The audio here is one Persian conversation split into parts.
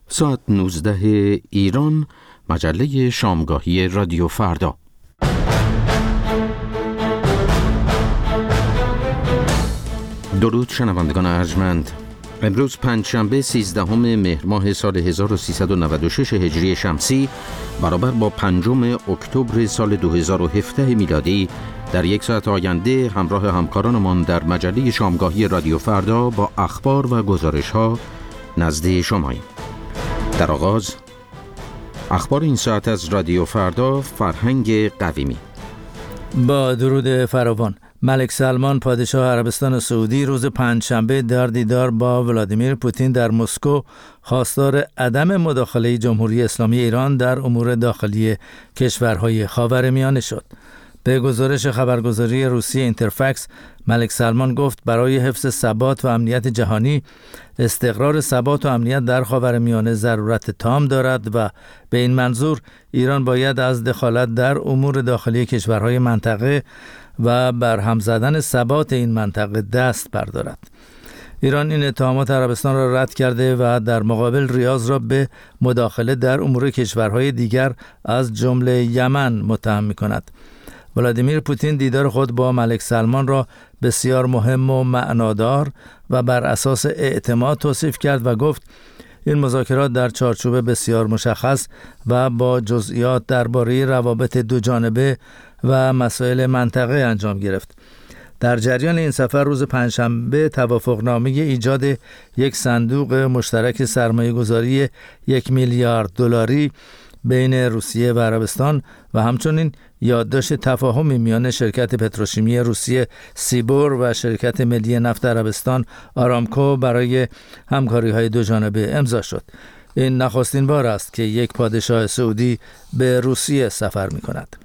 ساعت 19 ایران، مجله شامگاهی رادیو فردا. درود شنوندگان ارجمند. امروز پنجشنبه 13 مهر ماه سال 1396 هجری شمسی برابر با 5 اکتبر سال 2017 میلادی در یک ساعت آینده همراه همکارانمان در مجله شامگاهی رادیو فردا با اخبار و گزارش‌ها نزد شماییم. در آغاز اخبار این ساعت از رادیو فردا، فرهنگ قویمی. با درود فراوان، ملک سلمان پادشاه عربستان سعودی روز پنجشنبه در دیدار با ولادیمیر پوتین در مسکو خواستار عدم مداخله جمهوری اسلامی ایران در امور داخلی کشورهای خاورمیانه شد. به گزارش خبرگزاری روسیه اینترفکس، ملک سلمان گفت برای حفظ ثبات و امنیت جهانی، استقرار ثبات و امنیت در خاورمیانه ضرورت تام دارد و به این منظور ایران باید از دخالت در امور داخلی کشورهای منطقه و برهم زدن ثبات این منطقه دست بردارد. ایران این اتهامات عربستان را رد کرده و در مقابل ریاض را به مداخله در امور کشورهای دیگر از جمله یمن متهم می‌کند. ولادیمیر پوتین دیدار خود با ملک سلمان را بسیار مهم و معنادار و بر اساس اعتماد توصیف کرد و گفت این مذاکرات در چارچوب بسیار مشخص و با جزئیات درباره روابط دو جانبه و مسائل منطقه انجام گرفت. در جریان این سفر روز پنجشنبه توافقنامه ایجاد یک صندوق مشترک سرمایه‌گذاری 1 میلیارد دلاری بین روسیه و عربستان و همچنین یادداشت تفاهمی میان شرکت پتروشیمی روسیه سیبور و شرکت ملی نفت عربستان آرامکو برای همکاری‌های دو جانبه امضا شد. این نخستین بار است که یک پادشاه سعودی به روسیه سفر می‌کند.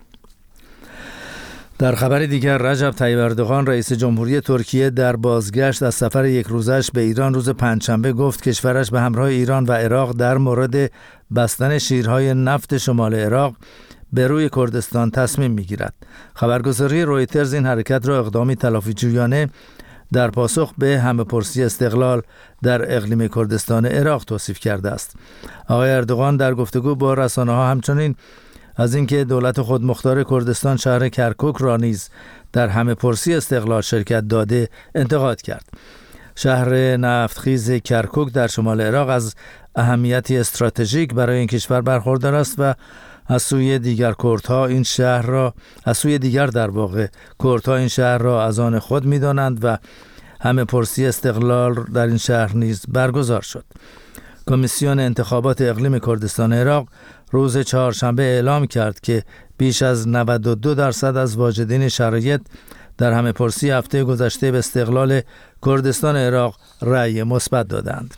در خبر دیگر، رجب طیب اردوغان رئیس جمهوری ترکیه در بازگشت از سفر یک روزش به ایران روز پنجشنبه گفت کشورش به همراه ایران و عراق در مورد بستن شیرهای نفت شمال عراق به روی کردستان تصمیم می‌گیرد. خبرگزاری رویترز این حرکت را اقدامی تلافی‌جویانه در پاسخ به همه‌پرسی استقلال در اقلیم کردستان عراق توصیف کرده است. آقای اردوغان در گفتگو با رسانه‌ها همچنین از اینکه دولت خودمختار کردستان شهر کرکوک را نیز در همه‌پرسی استقلال شرکت داده انتقاد کرد. شهر نفتخیز کرکوک در شمال عراق از اهمیتی استراتژیک برای این کشور برخوردار است و از سوی دیگر کردها این شهر را از آن خود می‌دانند و همه‌پرسی استقلال در این شهر نیز برگزار شد. کمیسیون انتخابات اقلیم کردستان عراق روز چهارشنبه اعلام کرد که بیش از 92% از واجدین شرایط در همه‌پرسی هفته گذشته به استقلال کردستان عراق رأی مثبت دادند.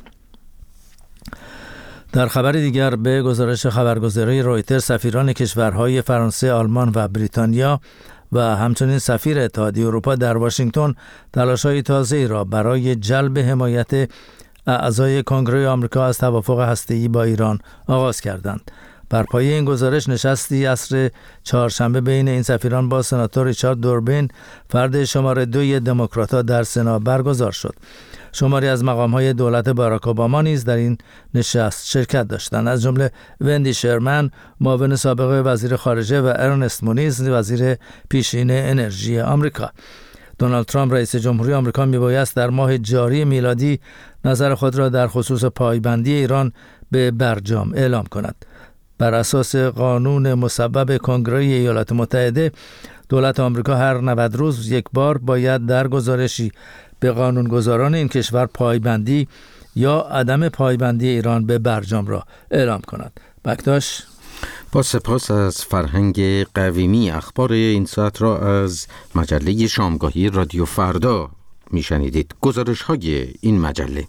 در خبر دیگر، به گزارش خبرگزاری رویتر، سفیران کشورهای فرانسه، آلمان و بریتانیا و همچنین سفیر اتحادیه اروپا در واشنگتن تلاش‌های تازه‌ای را برای جلب حمایت اعضای کنگره آمریکا از توافق هسته‌ای با ایران آغاز کردند. بر پایه این گزارش نشستی عصر چهارشنبه بین این سفیران با سناتور ریچارد دوربین، فرد شماره 2 دموکرات‌ها در سنا برگزار شد. شماری از مقام‌های دولت باراک اوباما نیز در این نشست شرکت داشتند، از جمله وندی شرمن، معاون سابق وزیر خارجه، و ارنست مونیز، وزیر پیشین انرژی آمریکا. دونالد ترامپ رئیس جمهوری آمریکا میبایست در ماه جاری میلادی نظر خود را در خصوص پایبندی ایران به برجام اعلام کند. بر اساس قانون مصوب کنگره ایالات متحده، دولت آمریکا هر 90 روز یک بار باید در گزارشی به قانونگذاران این کشور پایبندی یا عدم پایبندی ایران به برجام را اعلام کند. بکتاش. با سپاس از فرهنگ قویمی. اخبار این ساعت را از مجله شامگاهی رادیو فردا میشنیدید. گزارش های این مجله: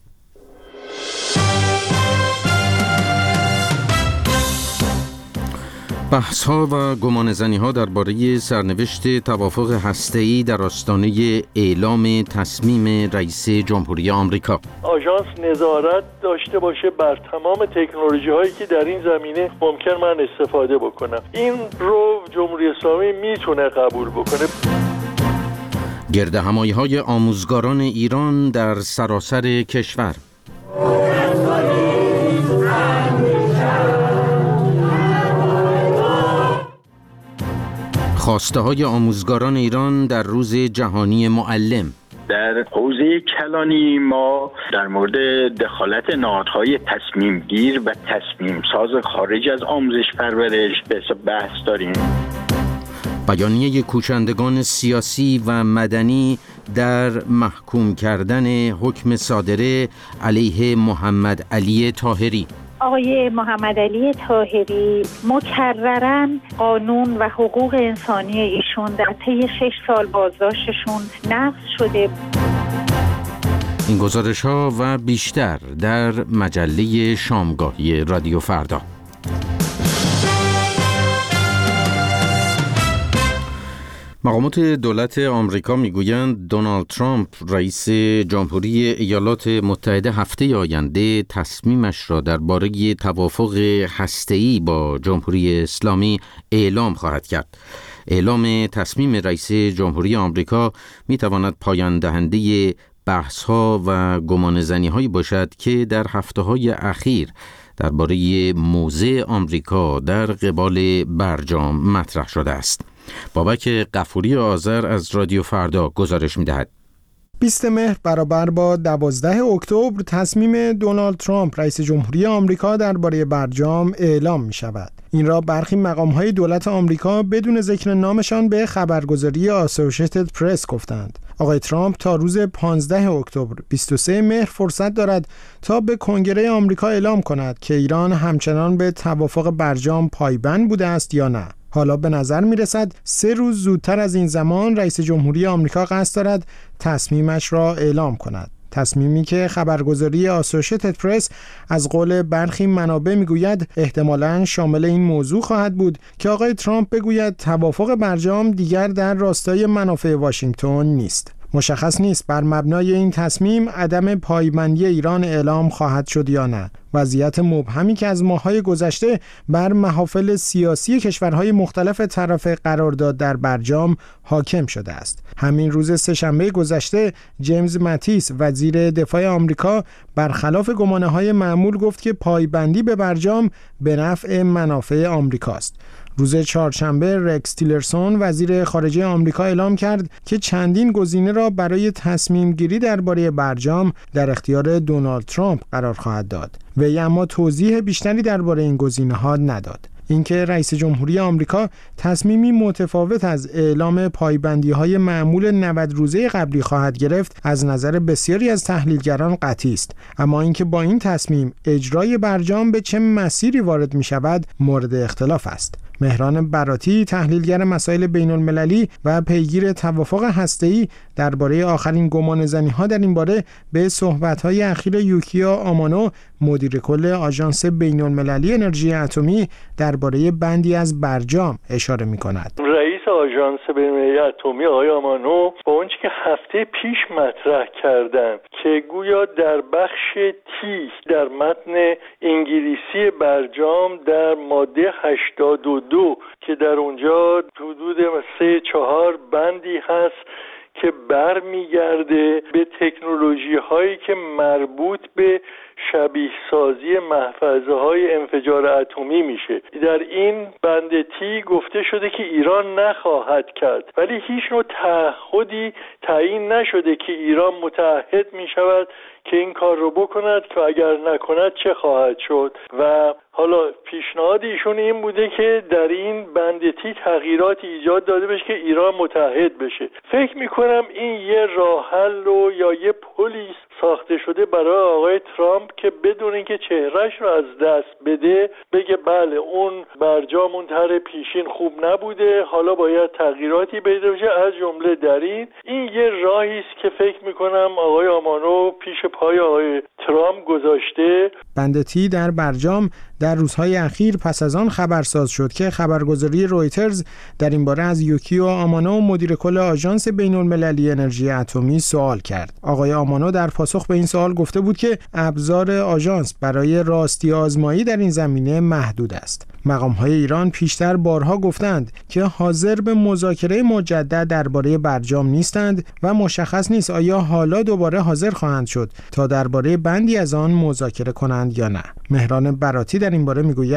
بحث‌ها و گمانه‌زنی‌ها درباره سرنوشت توافق هسته‌ای در آستانه اعلام تصمیم رئیس جمهوری آمریکا. آژانس نظارت داشته باشه بر تمام تکنولوژی‌هایی که در این زمینه ممکن من استفاده بکنم. این رو جمهوری اسلامی میتونه قبول بکنه. گردهمایی‌های آموزگاران ایران در سراسر کشور. خواسته‌های آموزگاران ایران در روز جهانی معلم. در حوزه کلانی ما در مورد دخالت نهادهای تصمیم گیر و تصمیم ساز خارج از آموزش پرورش بحث داریم. بیانیه کوچندگان سیاسی و مدنی در محکوم کردن حکم صادره علیه محمد علی طاهری. آقای محمد علی طاهری مکرراً قانون و حقوق انسانی ایشون در طی 6 سال بازداشتشون نقض شده. این گزارش‌ها و بیشتر در مجله شامگاهی رادیو فردا. مقامات دولت آمریکا میگویند دونالد ترامپ رئیس جمهوری ایالات متحده هفته آینده تصمیمش را درباره توافق هسته‌ای با جمهوری اسلامی اعلام خواهد کرد. اعلام تصمیم رئیس جمهوری آمریکا میتواند پایان دهنده بحث‌ها و گمانه‌زنی‌هایی باشد که در هفته‌های اخیر درباره موضع آمریکا در قبال برجام مطرح شده است. بابک غفوری آذر از رادیو فردا گزارش می‌دهد. 20 مهر برابر با 12 اکتبر تصمیم دونالد ترامپ رئیس جمهوری آمریکا درباره برجام اعلام می‌شود. این را برخی مقام‌های دولت آمریکا بدون ذکر نامشان به خبرگزاری آسوشیتد پرس گفتند. آقای ترامپ تا روز 15 اکتبر 23 مهر فرصت دارد تا به کنگره آمریکا اعلام کند که ایران همچنان به توافق برجام پایبند بوده است یا نه. حالا به نظر می رسد 3 روز زودتر از این زمان رئیس جمهوری آمریکا قصد دارد تصمیمش را اعلام کند. تصمیمی که خبرگزاری آسوشیتد پرس از قول برخی منابع میگوید احتمالاً شامل این موضوع خواهد بود که آقای ترامپ بگوید توافق برجام دیگر در راستای منافع واشنگتن نیست. مشخص نیست بر مبنای این تصمیم عدم پایبندی ایران اعلام خواهد شد یا نه. وضعیت مبهمی که از ماه‌های گذشته بر محافل سیاسی کشورهای مختلف طرف قرارداد در برجام حاکم شده است. همین روز سه‌شنبه گذشته جیمز ماتیس وزیر دفاع آمریکا برخلاف گمانه‌های معمول گفت که پایبندی به برجام به نفع منافع آمریکاست. روز چهارشنبه رکس تیلرسون وزیر خارجه آمریکا اعلام کرد که چندین گزینه را برای تصمیم گیری درباره برجام در اختیار دونالد ترامپ قرار خواهد داد. وی اما توضیح بیشتری درباره این گزینه‌ها نداد. اینکه رئیس جمهوری آمریکا تصمیمی متفاوت از اعلام پایبندی‌های معمول 90 روزه قبلی خواهد گرفت از نظر بسیاری از تحلیلگران قطعی است، اما اینکه با این تصمیم اجرای برجام به چه مسیری وارد می‌شود مورد اختلاف است. مهران براتی تحلیلگر مسائل بین‌المللی و پیگیر توافق هسته‌ای درباره آخرین گمانه‌زنی‌ها در این باره به صحبت‌های اخیر یوکیا آمانو مدیر کل آژانس بین‌المللی انرژی اتمی درباره بندی از برجام اشاره می‌کند. رئیس آژانس بین‌المللی اتمی آقای آمانو با اونچه که هفته پیش مطرح کردند که گویا در بخش تی در متن انگلیسی برجام در ماده 82 که در اونجا حدود 3-4 بندی هست که برمیگرده به تکنولوژی هایی که مربوط به شبیه سازی محفظه های انفجار اتمی میشه. در این بند تی گفته شده که ایران نخواهد کرد، ولی هیچ نوع تعهدی تعیین نشده که ایران متعهد میشود که این کار رو بکند که اگر نکند چه خواهد شد. و حالا پیشنهاد ایشون این بوده که در این بند تی تغییراتی ایجاد داده بشه که ایران متحد بشه. فکر میکنم این یه راه حل و یا یه پلیس ساخته شده برای آقای ترامپ که بدون اینکه چهرهش رو از دست بده بگه بله اون برجام اون طرح پیشین خوب نبوده، حالا باید تغییراتی پیدا بشه. از جمله در این یه راهی است که فکر میکنم آقای آمانو پیش پای آقای ترامپ گذاشته. بند تی در برجام در روزهای اخیر پس از آن خبرساز شد که خبرگزاری رویترز در این باره از یوکیو آمانو مدیر کل آژانس بین‌المللی انرژی اتمی سوال کرد. آقای آمانو در پاسخ به این سوال گفته بود که ابزار آژانس برای راستی آزمایی در این زمینه محدود است. مقام‌های ایران پیشتر بارها گفتند که حاضر به مذاکره مجدد درباره برجام نیستند و مشخص نیست آیا حالا دوباره حاضر خواهند شد تا درباره بندی از آن مذاکره کنند یا نه. مهران براتی در این باره میگوید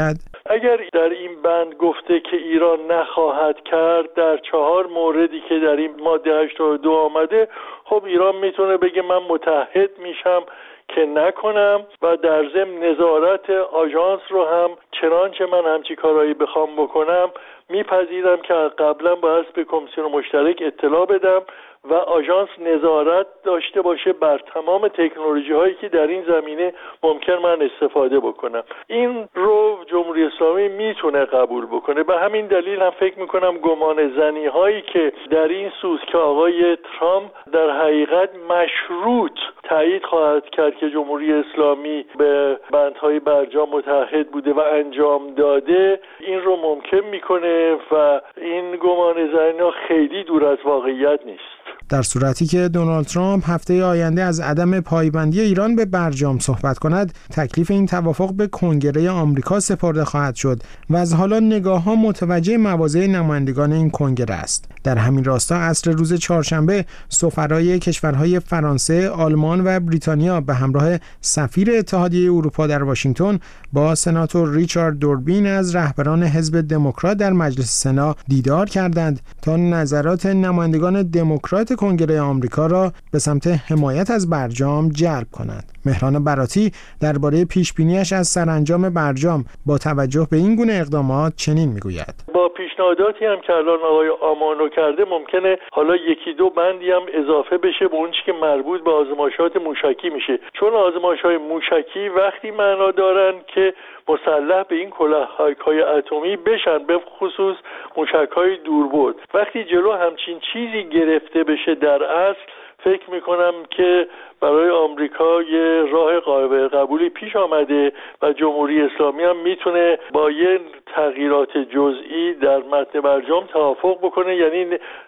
اگر در این بند گفته که ایران نخواهد کرد، در 4 موردی که در این ماده 82 آمده، خب ایران میتونه بگه من متحد میشم که نکنم و در ضمن نظارت آژانس رو هم چنانچه من همچی کارهایی بخوام بکنم میپذیرم که قبلا باید به کمیسیون مشترک اطلاع بدم و آژانس نظارت داشته باشه بر تمام تکنولوژی هایی که در این زمینه ممکن من استفاده بکنم. این رو جمهوری اسلامی میتونه قبول بکنه. به همین دلیل هم فکر میکنم گمان زنی هایی که در این سوز که آقای ترامپ در حقیقت مشروط تایید خواهد کرد که جمهوری اسلامی به بندهای برجام متحد بوده و انجام داده، این رو ممکن میکنه و این گمان زنی ها خیلی دور از واقعیت نیست. در صورتی که دونالد ترامپ هفته آینده از عدم پایبندی ایران به برجام صحبت کند، تکلیف این توافق به کنگره آمریکا سپرده خواهد شد و از حالا نگاه‌ها متوجه مواضع نمایندگان این کنگره است. در همین راستا عصر روز چهارشنبه سفرای کشورهای فرانسه، آلمان و بریتانیا به همراه سفیر اتحادیه اروپا در واشنگتن با سناتور ریچارد دوربین از رهبران حزب دموکرات در مجلس سنا دیدار کردند تا نظرات نمایندگان دموکرات کنگره آمریکا را به سمت حمایت از برجام جلب کنند. مهران براتی درباره پیشبینیش از سرانجام برجام با توجه به این گونه اقدامات چنین میگوید: با پیشنهاداتی هم که الان آقای آمانو کرده ممکنه حالا یکی دو بندی هم اضافه بشه به اون چیزی که مربوط به آزمایشات موشکی میشه، چون آزمایش‌های موشکی وقتی معنا دارن که مسلح به این کلاهک‌های اتمی بشن، به خصوص موشک‌های دوربرد. وقتی جلو همچین چیزی گرفته بشه در اصل، فکر میکنم که برای آمریکا یه راه قابل قبولی پیش آمده و جمهوری اسلامی هم میتونه با یه تغییرات جزئی در متن برجام توافق بکنه. یعنی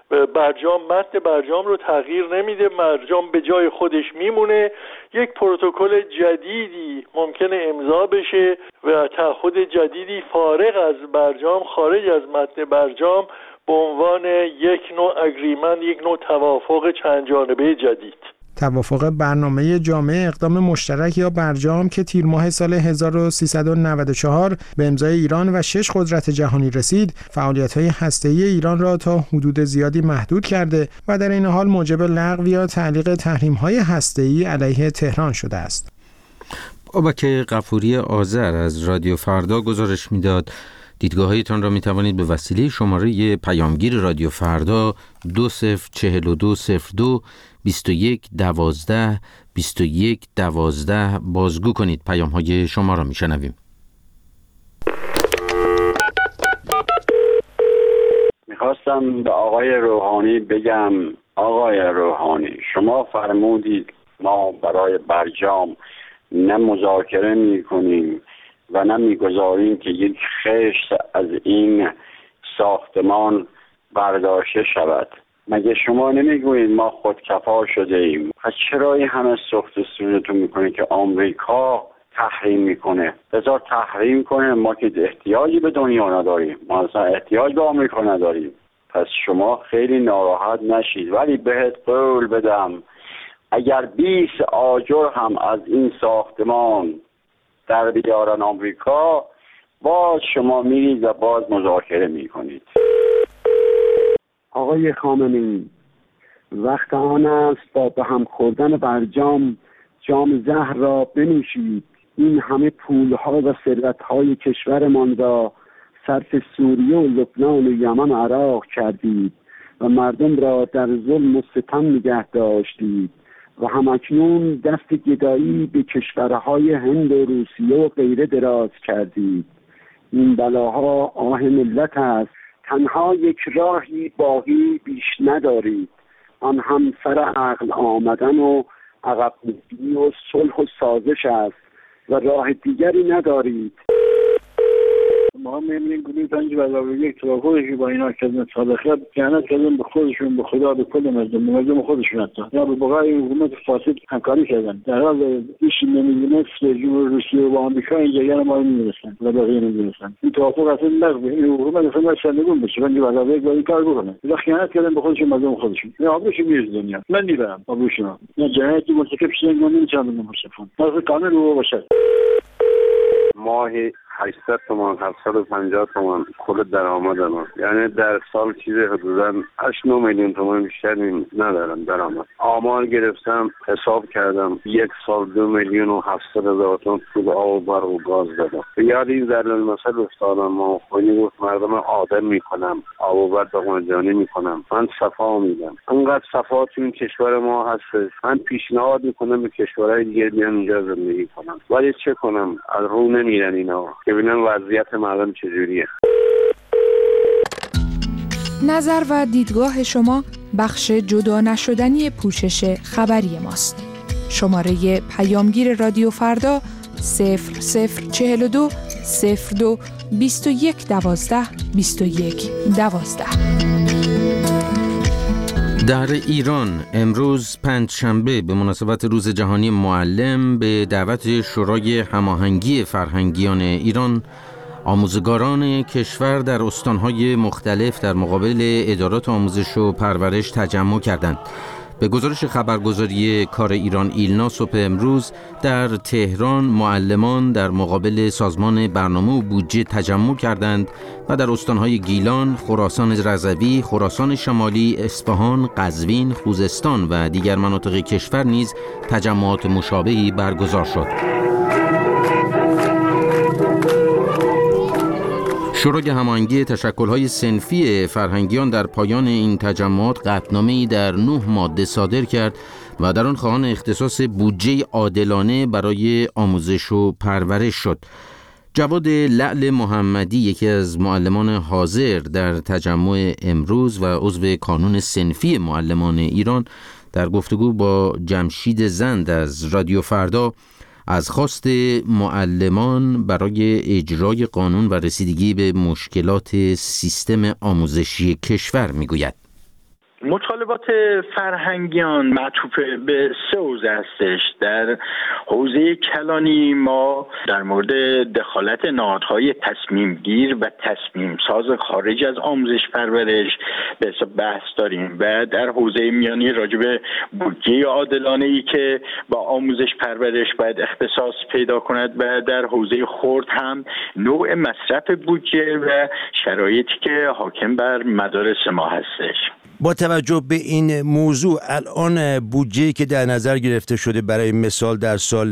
متن برجام رو تغییر نمیده، برجام به جای خودش میمونه، یک پروتکل جدیدی ممکنه امضا بشه و تعهد جدیدی فارغ از برجام، خارج از متن برجام، به عنوان یک نوع اگریمنت، یک نوع توافق چند جانبه جدید. توافق برنامه جامعه اقدام مشترک یا برجام که تیر ماه سال 1394 به امضای ایران و 6 قدرت جهانی رسید، فعالیت‌های هسته‌ای ایران را تا حدود زیادی محدود کرده و در این حال موجب لغو یا تعلیق تحریم‌های هسته‌ای علیه تهران شده است. بابک غفوری آذر از رادیو فردا گزارش می‌داد. دیدگاه‌هایتان را می‌توانید به وسیله شماره پیامگیر رادیو فردا 204202 2112 2112 بازگو کنید. پیام‌های شما را می‌شنویم. میخواستم به آقای روحانی بگم: آقای روحانی، شما فرمودید ما برای برجام نه مذاکره می‌کنیم و نه میگذاریم که یک خشت از این ساختمان برداشته شود. مگه شما نمیگویید ما خودکفا شده ایم؟ پس چرا این همه سخت سوزتون میکنه که آمریکا تحریم میکنه؟ بذار تحریم کنه، ما که احتیاجی به دنیا نداریم، ما اصلا احتیاج به آمریکا نداریم. پس شما خیلی ناراحت نشید، ولی بهت قول بدم اگر 20 آجر هم از این ساختمان در بیارن آمریکا، باز شما میرید و باز مذاکره میکنید. آقای خامنه‌ای، وقت آن است با به هم خوردن برجام جام زهر را بنوشید. این همه پولها و ثروتهای کشورمان را صرف سوریه و لبنان و یمن و عراق کردید و مردم را در ظلم و ستم نگه داشتید و همکنون دست گدایی به کشورهای هند و روسیه و غیره دراز کردید. این بلاها آه ملت است. تنها یک راهی باقی بیش ندارید، آن هم سر عقل آمدن و عقب نشینی و صلح و سازش است و راه دیگری ندارید. ما می‌بینیم گروه 5 علاوه یک توافقی با اینا کردن، صادقیت خیانت کردن به خودشون، به خدا، به کل مردم خودشون، حتی یا به بقای حکومت فاسد همکاری کردن. در حال هیچ نمی‌دونه جمهوری روسیه و آمریکا این جریان ما رو نمی‌رسن و بقیه نمی‌رسن. این توافق اصلا لغو، این حکومت اصلا سرنگون بشه، ولی علاوه یک این کار بکنه. اینا خیانت کردن به خودشون، مردم خودشون. نه آبروش میریزه دنیا. من میبرم آبروشون. نه جنایتی مرتکب شدن، نمی‌چندن مرتکب. واسه قانون رو باشه. ماه 800 تومان 750 تومان کل درآمد من. یعنی در سال چیزی حدوداً 8-9 میلیون تومان بیشتر ندارم درآمد. آمار گرفتم، حساب کردم، یک سال 2,700,000 تومان پول آب و برق و گاز دادم. یاد این ضرب المثل افتادم. ما خونی گفت مردم آدم میکنم، آب و برق مجانی میکنم، من صفا میدم. انقدر صفا تو این کشور ما هست. من پیشنهاد میکنم به کشورهای دیگه بیان اینجا زندگی کنم. ولی چه کنم؟ از رو نمیرن اینا که ببینن وضعیت مردم چجوریه. نظر و دیدگاه شما بخش جدا نشدنی پوشش خبری ماست. شماره پیامگیر رادیو فردا 0042 02 21 12 21 12. در ایران امروز پنجشنبه به مناسبت روز جهانی معلم به دعوت شورای هماهنگی فرهنگیان ایران آموزگاران کشور در استانهای مختلف در مقابل ادارات آموزش و پرورش تجمع کردند. به گزارش خبرگزاری کار ایران ایلنا صبح امروز در تهران معلمان در مقابل سازمان برنامه و بودجه تجمع کردند و در استانهای گیلان، خراسان رضوی، خراسان شمالی، اصفهان، قزوین، خوزستان و دیگر مناطق کشور نیز تجمعات مشابهی برگزار شد. شورای هماهنگی تشکل‌های صنفی فرهنگیان در پایان این تجمعات قطعنامه‌ای در 9 ماده صادر کرد و در آن خواهان اختصاص بودجه عادلانه برای آموزش و پرورش شد. جواد لعل محمدی، یکی از معلمان حاضر در تجمع امروز و عضو کانون صنفی معلمان ایران، در گفتگو با جمشید زند از رادیو فردا از خواست معلمان برای اجرای قانون و رسیدگی به مشکلات سیستم آموزشی کشور میگوید. مطالبات فرهنگیان معطوف به 3 حوزه هستش. در حوزه کلانی ما در مورد دخالت نهادهای تصمیم گیر و تصمیم ساز خارج از آموزش پرورش به حساب بحث داریم و در حوزه میانی راجع به بودجه عادلانه‌ای که با آموزش پرورش باید اختصاص پیدا کند و در حوزه خرد هم نوع مصرف بودجه و شرایطی که حاکم بر مدارس ما هستش. با توجه به این موضوع الان بودجه‌ای که در نظر گرفته شده برای مثال در سال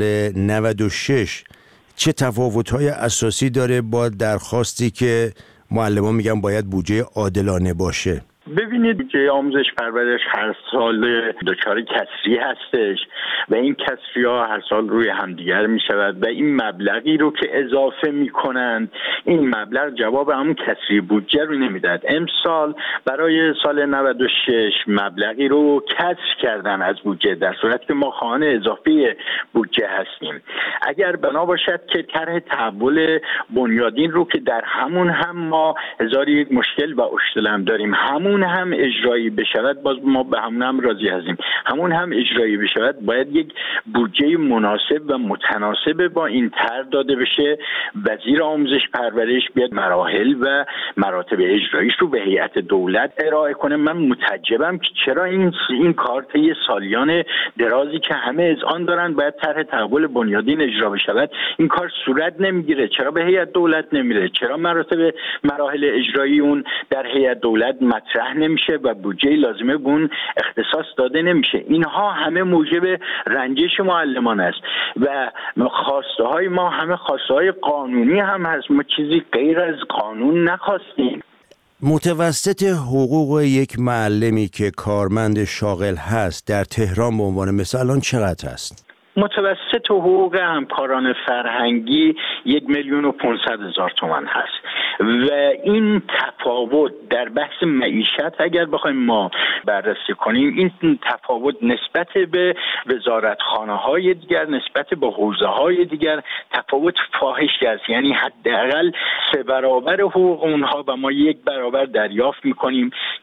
96 چه تفاوت‌های اساسی داره با درخواستی که معلمان میگن باید بودجه عادلانه باشه؟ ببینید بودجه آموزش پرورش هر سال دچار کسری هستش و این کسری ها هر سال روی همدیگر می شود و این مبلغی رو که اضافه می کنند این مبلغ جواب همون کسری بودجه رو نمیداد. امسال برای سال 96 مبلغی رو کسر کردن از بودجه در صورتی که ما خواهان اضافه بودجه هستیم. اگر بنا باشد که طرح تحول بنیادین رو که در همون هم ما هزار یک مشکل و اشتلم داریم همون هم اجرایی بشود، باز ما به همون هم راضی هستیم، همون هم اجرایی بشود باید یک بودجه مناسب و متناسب با این طرح داده بشه. وزیر آموزش پرورش بیاد مراحل و مراتب اجراییش رو به هیئت دولت ارائه کنه. من متعجبم که چرا این کار طی سالیان درازی که از آن دارن باید طرح تحول بنیادین اجرا بشود این کار صورت نمیگیره. چرا به هیئت دولت نمیره؟ چرا مراتب مراحل اجرایی اون در هیئت دولت مطرح نمیشه و بودجه لازمه به اون اختصاص داده نمیشه؟ اینها همه موجب رنجش معلمان است و خواسته های ما همه خواسته های قانونی هم هست. ما چیزی غیر از قانون نخواستیم. متوسط حقوق یک معلمی که کارمند شاغل هست در تهران به عنوان مثال الان چقدر هست؟ متوسط حقوق همکاران فرهنگی 1,500,000 تومان هست و این تفاوت در بحث معیشت اگر بخوایم ما بررسی کنیم این تفاوت نسبت به وزارتخانه‌های دیگر نسبت به حوزه‌های دیگر تفاوت فاحشی است. یعنی حداقل 3 برابر حقوق اونها و ما 1 برابر دریافت می‌کنیم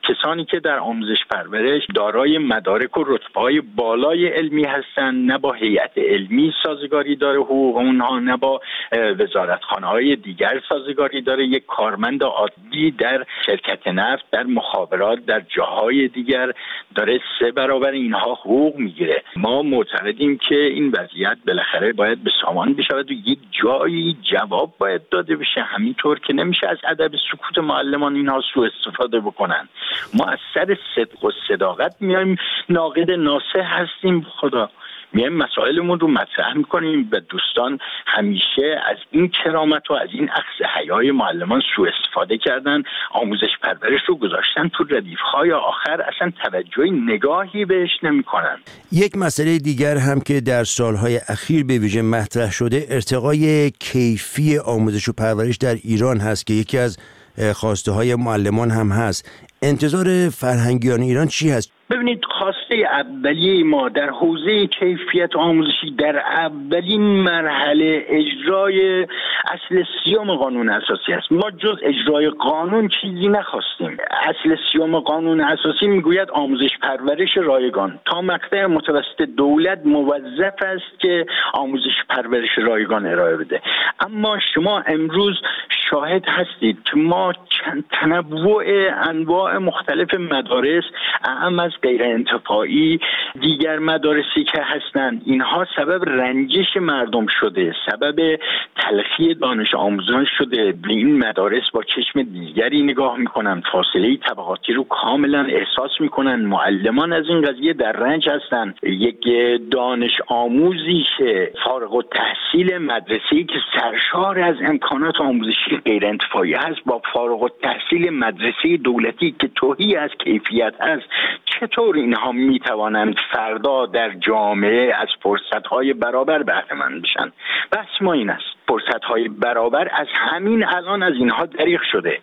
کسانی که در آموزش پرورش دارای مدارک و رتبه‌های بالای علمی هستند نه با هیئت علمی سازگاری داره حقوق اونها، نه با وزارتخانه‌های دیگر سازگاری داره. یک کارمند عادی در شرکت نفت، در مخابرات، در جاهای دیگر داره 3 برابر اینها حقوق میگیره. ما معتقدیم که این وضعیت بالاخره باید به سامان بشود و یک جایی جواب باید داده بشه. همینطور که نمیشه از ادب سکوت معلمان اینها سوء استفاده بکنن. ما از سر صدق و صداقت میایم ناقد ناصح هستیم، خدا میایم مسائلمون رو مطرح میکنیم و دوستان همیشه از این کرامت و از این اخذ حیای معلمان سوء استفاده کردن، آموزش پرورش رو گذاشتن تو ردیف‌های آخر، اصلا توجهی نگاهی بهش نمیکنن. یک مسئله دیگر هم که در سالهای اخیر به ویژه مطرح شده ارتقای کیفی آموزش و پرورش در ایران هست که یکی از خواسته های معلمان هم هست. انتظار فرهنگیان ایران چی هست؟ ببینید، خواسته اولیه ما در حوزه کیفیت آموزشی در اولین مرحله اجرای اصل 30 قانون اساسی است. ما جز اجرای قانون چیزی نخواستیم. اصل 30 قانون اساسی میگوید آموزش پرورش رایگان. تا مقطع متوسط دولت موظف است که آموزش پرورش رایگان ارائه بده. اما شما امروز شاهد هستید که ما چند تنوع انواع مختلف مدارس، اهم از غیر انتفاعی، دیگر مدارسی که هستند، اینها سبب رنجش مردم شده، سبب تلخی دانش آموزان شده. به این مدارس با چشم دیگری نگاه میکنن، فاصله طبقاتی رو کاملا احساس میکنن. معلمان از این قضیه در رنج هستند. یک دانش آموزی که فارغ التحصیل مدرسه‌ای که سرشار از امکانات آموزشی غیر انتفاعی هست با فارغ التحصیل مدرسه دولتی که تهی از کیفیت هست، چطور اینها میتوانند فردا در جامعه از فرصت‌های برابر بهره مند بشن؟ بس ما این است، فرصت‌های برابر از همین الان از اینها دریغ شده.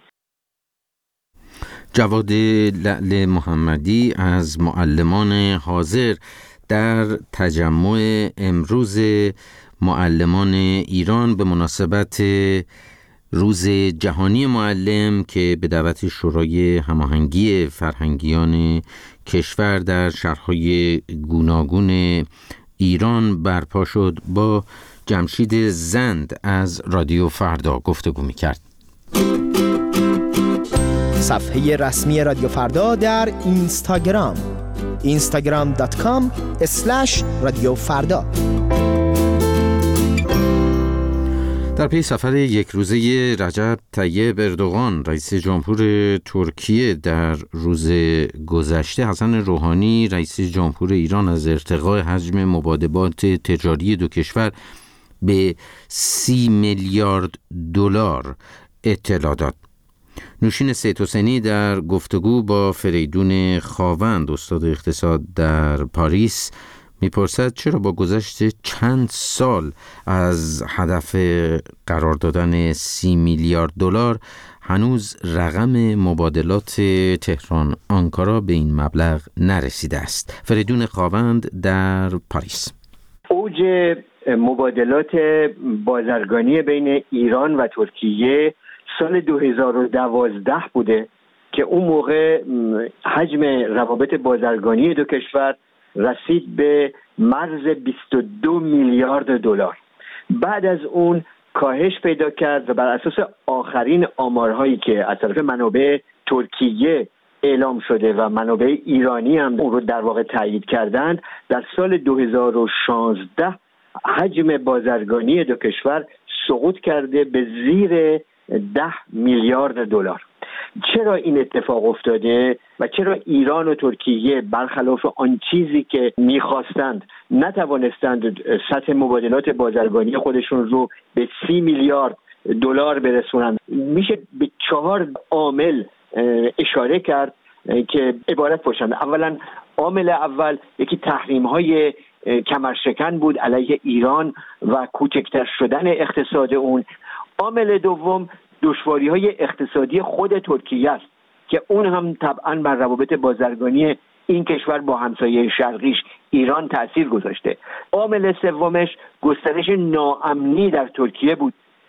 جواد لعل محمدی از معلمان حاضر در تجمع امروز معلمان ایران به مناسبت روز جهانی معلم که به دعوت شورای هماهنگی فرهنگیان کشور در شهرهای گوناگون ایران برپا شد با جمشید زند از رادیو فردا گفتگو می‌کرد. صفحه رسمی رادیو فردا در اینستاگرام instagram.com/رادیو فردا. در پی سفر یک روزه رجب طیب اردوغان رئیس جمهور ترکیه در روز گذشته، حسن روحانی رئیس جمهور ایران از ارتقاء حجم مبادلات تجاری دو کشور به 30 میلیارد دلار اطلاع داد. نوشین سید حسینی در گفتگو با فریدون خاوند استاد اقتصاد در پاریس میپرسد چرا با گذشت چند سال از هدف قرار دادن 30 میلیارد دلار هنوز رقم مبادلات تهران آنکارا به این مبلغ نرسیده است. فریدون خاوند در پاریس. اوج مبادلات بازرگانی بین ایران و ترکیه سال 2012 بوده که اون موقع حجم روابط بازرگانی دو کشور رسید به مرز 22 میلیارد دلار. بعد از اون کاهش پیدا کرد و بر اساس آخرین آمارهایی که از طرف منابع ترکیه اعلام شده و منابع ایرانی هم اون رو در واقع تایید کردند، در سال 2016 حجم بازرگانی دو کشور سقوط کرده به زیر 10 میلیارد دلار. چرا این اتفاق افتاده و چرا ایران و ترکیه برخلاف آن چیزی که می‌خواستند نتوانستند سطح مبادلات بازرگانی خودشون رو به 30 میلیارد دلار برسونند؟ میشه به 4 عامل اشاره کرد که عبارت باشند. اولا، عامل اول یکی تحریم‌های کمرشکن بود علیه ایران و کوچکتر شدن اقتصاد اون. عامل دوم دشواری‌های اقتصادی خود ترکیه است که اون هم طبعاً بر روابط بازرگانی این کشور با همسایه شرقیش ایران تأثیر گذاشته. عامل سومش گسترش ناامنی در ترکیه بود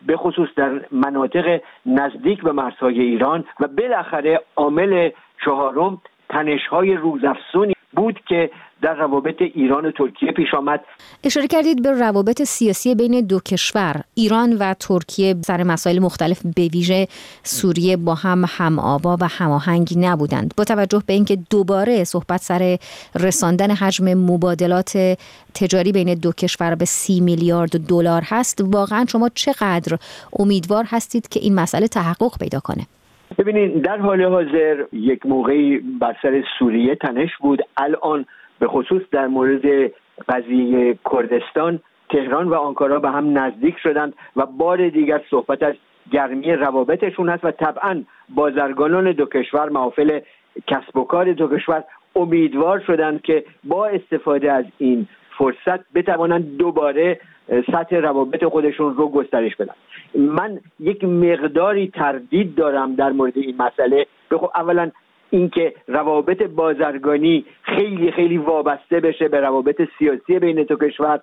به خصوص در مناطق نزدیک به مرزهای ایران. و بالاخره عامل چهارم تنش‌های روزافزونی بود که در روابط ایران و ترکیه پیش آمد. اشاره کردید به روابط سیاسی بین دو کشور. ایران و ترکیه سر مسائل مختلف به ویژه سوریه با هم آوا و هماهنگ نبودند. با توجه به اینکه دوباره صحبت سر رساندن حجم مبادلات تجاری بین دو کشور به 30 میلیارد دلار هست، واقعا شما چقدر امیدوار هستید که این مسئله تحقق پیدا کنه؟ ببینید، در حال حاضر یک موقعی بر سر سوریه تنش بود. الان به خصوص در مورد قضیه کردستان تهران و آنکارا به هم نزدیک شدند و بار دیگر صحبت از گرمی روابطشون هست و طبعا بازرگانان دو کشور، محافل کسب و کار دو کشور امیدوار شدند که با استفاده از این فرصت بتوانند دوباره سطح روابط خودشون رو گسترش بدن. من یک مقداری تردید دارم در مورد این مسئله. اولا اینکه روابط بازرگانی خیلی خیلی وابسته بشه به روابط سیاسی بین دو کشور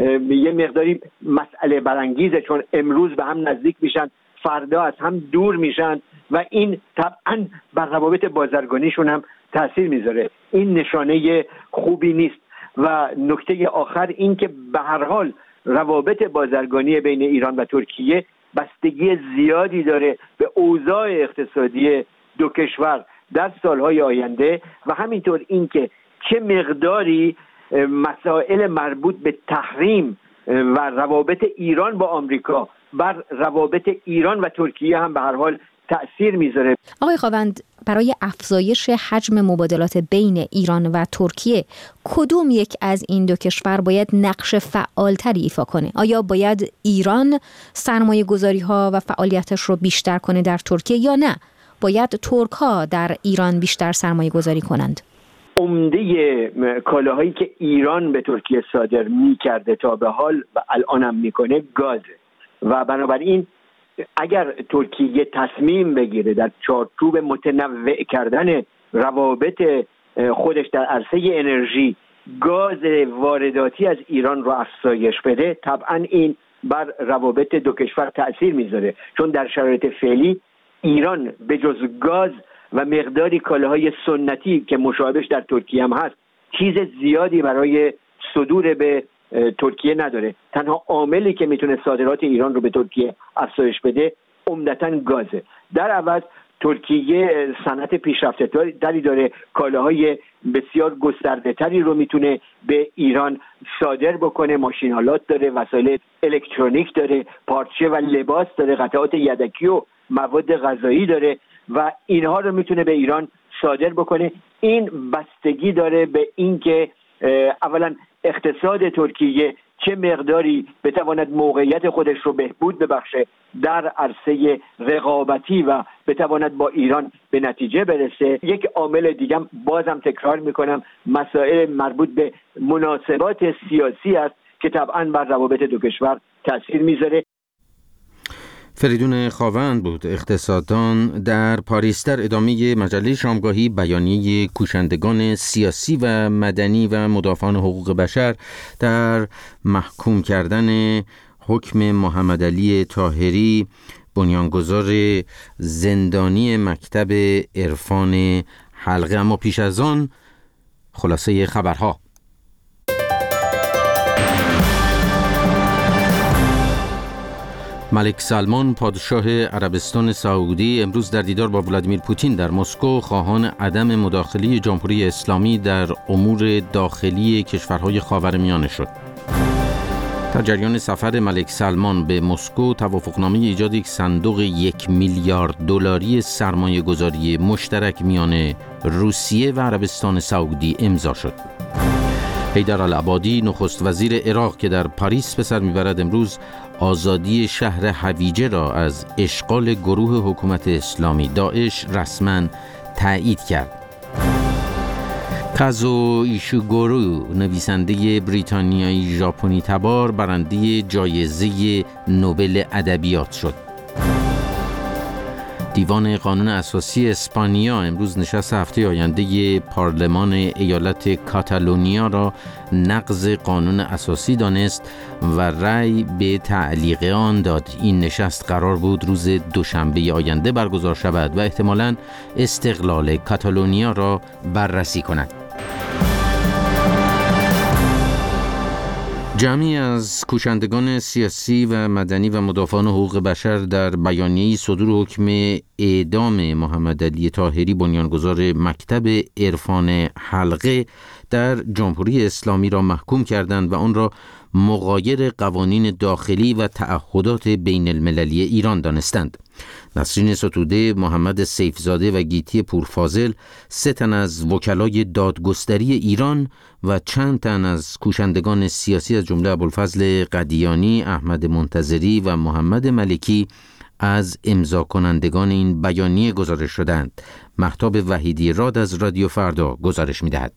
یه مقداری مسئله برانگیزه، چون امروز به هم نزدیک میشن، فردا از هم دور میشن و این طبعا بر روابط بازرگانیشون هم تاثیر میذاره. این نشانه خوبی نیست. و نکته آخر این که به هر حال روابط بازرگانی بین ایران و ترکیه بستگی زیادی داره به اوضاع اقتصادی دو کشور در سالهای آینده و همینطور اینکه چه مقداری مسائل مربوط به تحریم و روابط ایران با آمریکا بر روابط ایران و ترکیه هم به هر حال تأثیر میذاره. آقای خاوند، برای افزایش حجم مبادلات بین ایران و ترکیه کدوم یک از این دو کشور باید نقش فعالتری ایفا کنه؟ آیا باید ایران سرمایه گذاری ها و فعالیتش رو بیشتر کنه در ترکیه یا نه باید ترک ها در ایران بیشتر سرمایه گذاری کنند؟ عمده کالاهایی که ایران به ترکیه صادر میکرده تا به حال و الان هم میکنه گازه و بنابراین اگر ترکیه تصمیم بگیره در چارچوب متنوع کردن روابط خودش در عرصه انرژی گاز وارداتی از ایران رو افزایش بده، طبعا این بر روابط دو کشور تأثیر میذاره، چون در شرایط فعلی ایران به جز گاز و مقداری کالاهای سنتی که مشابهش در ترکیه هم هست چیز زیادی برای صدور به ترکیه نداره. تنها عاملی که میتونه صادرات ایران رو به ترکیه افزایش بده عمدتاً گازه. در عوض ترکیه صنعت پیشرفته تری داره، کالاهای بسیار گسترده تری رو میتونه به ایران صادر بکنه، ماشین‌آلات داره، وسایل الکترونیک داره، پارچه و لباس داره، قطعات یدکی و مواد غذایی داره و اینها رو میتونه به ایران صادر بکنه. این بستگی داره به اینکه اولا اقتصاد ترکیه چه مقداری بتواند موقعیت خودش رو بهبود ببخشه در عرصه رقابتی و بتواند با ایران به نتیجه برسه. یک عامل دیگه بازم تکرار میکنم مسائل مربوط به مناسبات سیاسی است که طبعا بر روابط دو کشور تأثیر میذاره. فریدون خاوند بود، اقتصاددان در پاریس، در ادامه مجله شامگاهی بیانیه کوشندگان سیاسی و مدنی و مدافعان حقوق بشر در محکوم کردن حکم محمد علی طاهری، بنیانگذار زندانی مکتب عرفان حلقه. اما پیش از آن خلاصه خبرها. ملک سلمان پادشاه عربستان سعودی امروز در دیدار با ولادیمیر پوتین در مسکو خواهان عدم مداخله جمهوری اسلامی در امور داخلی کشورهای خاورمیانه شد. در جریان سفر ملک سلمان به مسکو توافقنامه ایجاد یک صندوق 1 میلیارد دلاری سرمایه گذاری مشترک میان روسیه و عربستان سعودی امضا شد. حیدرالعبادی نخست وزیر عراق که در پاریس به سر میبرد امروز آزادی شهر حویجه را از اشغال گروه حکومت اسلامی داعش رسما تایید کرد. کازو ایشیگورو نویسنده بریتانیایی ژاپنی تبار برنده جایزه نوبل ادبیات شد. دیوان قانون اساسی اسپانیا امروز نشست هفته آینده پارلمان ایالت کاتالونیا را نقض قانون اساسی دانست و رأی به تعلیق آن داد. این نشست قرار بود روز دوشنبه آینده برگزار شود و احتمالاً استقلال کاتالونیا را بررسی کند. جمعی از کوشندگان سیاسی و مدنی و مدافعان حقوق بشر در بیانیه‌ای صدور حکم اعدام محمد علی طاهری بنیانگذار مکتب عرفان حلقه در جمهوری اسلامی را محکوم کردند و آن را مغایر قوانین داخلی و تعهدات بین المللی ایران دانستند. نسرین ستوده، محمد سیفزاده و گیتی پورفاضل، 3 تن از وکلای دادگستری ایران و چند تن از کوشندگان سیاسی از جمله ابوالفضل قدیانی، احمد منتظری و محمد ملکی از امضا کنندگان این بیانیه گزارش شدند. مهتاب وحیدی راد از رادیو فردا گزارش می‌دهد.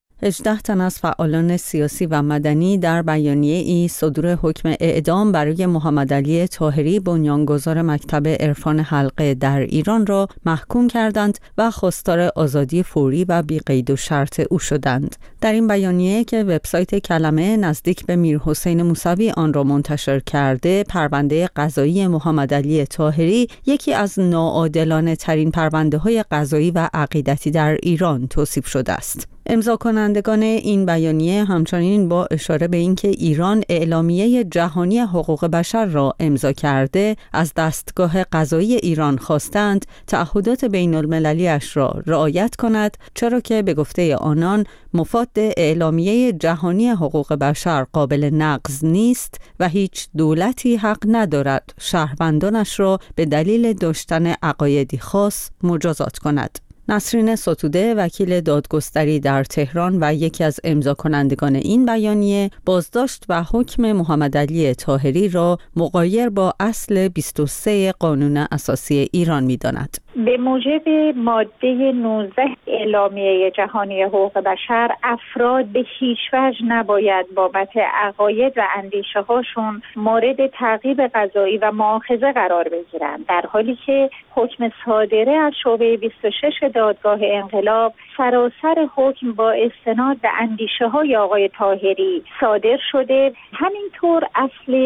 18 تن از فعالان سیاسی و مدنی در بیانیه‌ای صدور حکم اعدام برای محمد علی طاهری بنیانگذار مکتب عرفان حلقه در ایران را محکوم کردند و خواستار آزادی فوری و بی قید و شرط او شدند. در این بیانیه که وبسایت کلمه نزدیک به میرحسین موسوی آن را منتشر کرده، پرونده قضایی محمد علی طاهری یکی از ناعادلانه ترین پرونده‌های قضایی و عقیدتی در ایران توصیف شده است. امضا کنندگان این بیانیه همچنین با اشاره به اینکه ایران اعلامیه جهانی حقوق بشر را امضا کرده، از دستگاه قضایی ایران خواستند تعهدات بین المللی‌اش را رعایت کند، چرا که به گفته آنان مفاد اعلامیه جهانی حقوق بشر قابل نقض نیست و هیچ دولتی حق ندارد شهروندانش را به دلیل داشتن عقایدی خاص مجازات کند. نسرین ستوده، وکیل دادگستری در تهران و یکی از امضا کنندگان این بیانیه، بازداشت و حکم محمد علی طاهری را مغایر با اصل 23 قانون اساسی ایران می‌داند. به موجب ماده 19 اعلامیه جهانی حقوق بشر، افراد به هیچ وجه نباید بابت عقاید و اندیشه هاشون مورد تعقیب قضایی و مؤاخذه قرار بگیرند، در حالی که حکم صادره از شعبه 26 دادگاه انقلاب سراسر حکم با استناد به اندیشه های آقای طاهری صادر شده. همینطور اصل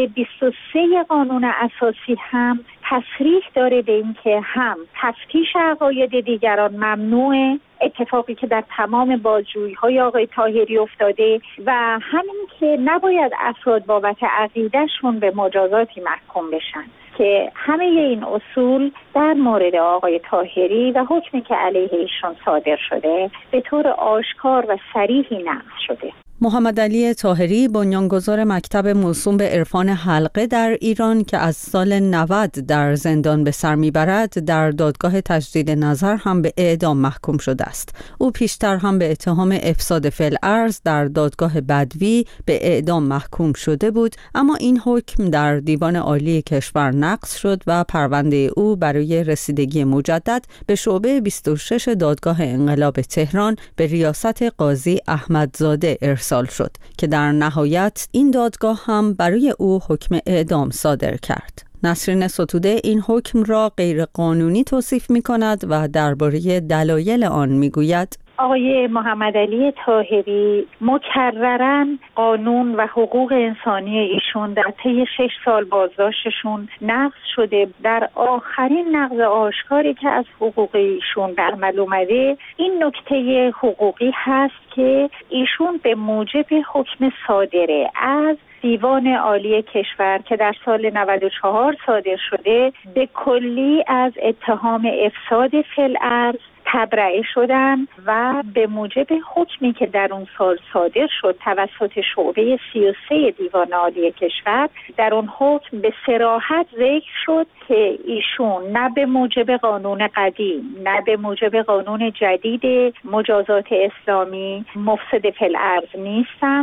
23 قانون اساسی هم تصریح داره به این که هم تفتیش عقاید دیگران ممنوعه، اتفاقی که در تمام بازجویی‌های آقای طاهری افتاده، و همین که نباید افراد بابت عقیده‌شون به مجازاتی محکوم بشن، که همه این اصول در مورد آقای طاهری و حکمی که علیه ایشون صادر شده به طور آشکار و صریحی نقض شده. محمد علی طاهری بنیانگذار مکتب موسوم به عرفان حلقه در ایران که از سال 90 در زندان به سر میبرد، در دادگاه تجدید نظر هم به اعدام محکوم شده است. او پیشتر هم به اتهام افساد فی الارض در دادگاه بدوی به اعدام محکوم شده بود، اما این حکم در دیوان عالی کشور نقض شد و پرونده او برای رسیدگی مجدد به شعبه 26 دادگاه انقلاب تهران به ریاست قاضی احمدزاده ارسال شد که در نهایت این دادگاه هم برای او حکم اعدام صادر کرد. نسرین ستوده این حکم را غیر قانونی توصیف می کند و درباره دلایل آن می گوید: آقای محمد علی طاهری مکرراً قانون و حقوق انسانی ایشون در طی 6 سال بازداشتشون نقض شده. در آخرین نقض آشکاری که از حقوق ایشون برعمل اومده، این نکته حقوقی هست که ایشون به موجب حکم صادره از دیوان عالی کشور که در سال 94 صادر شده، به کلی از اتهام افساد فی الارض تبرئه شدن و به موجب حکمی که در اون سال صادر شد توسط شعبه 33 دیوان عالی کشور، در اون حکم به صراحت ذکر شد که ایشون نه به موجب قانون قدیم نه به موجب قانون جدید مجازات اسلامی مفسد فی الارض نیستن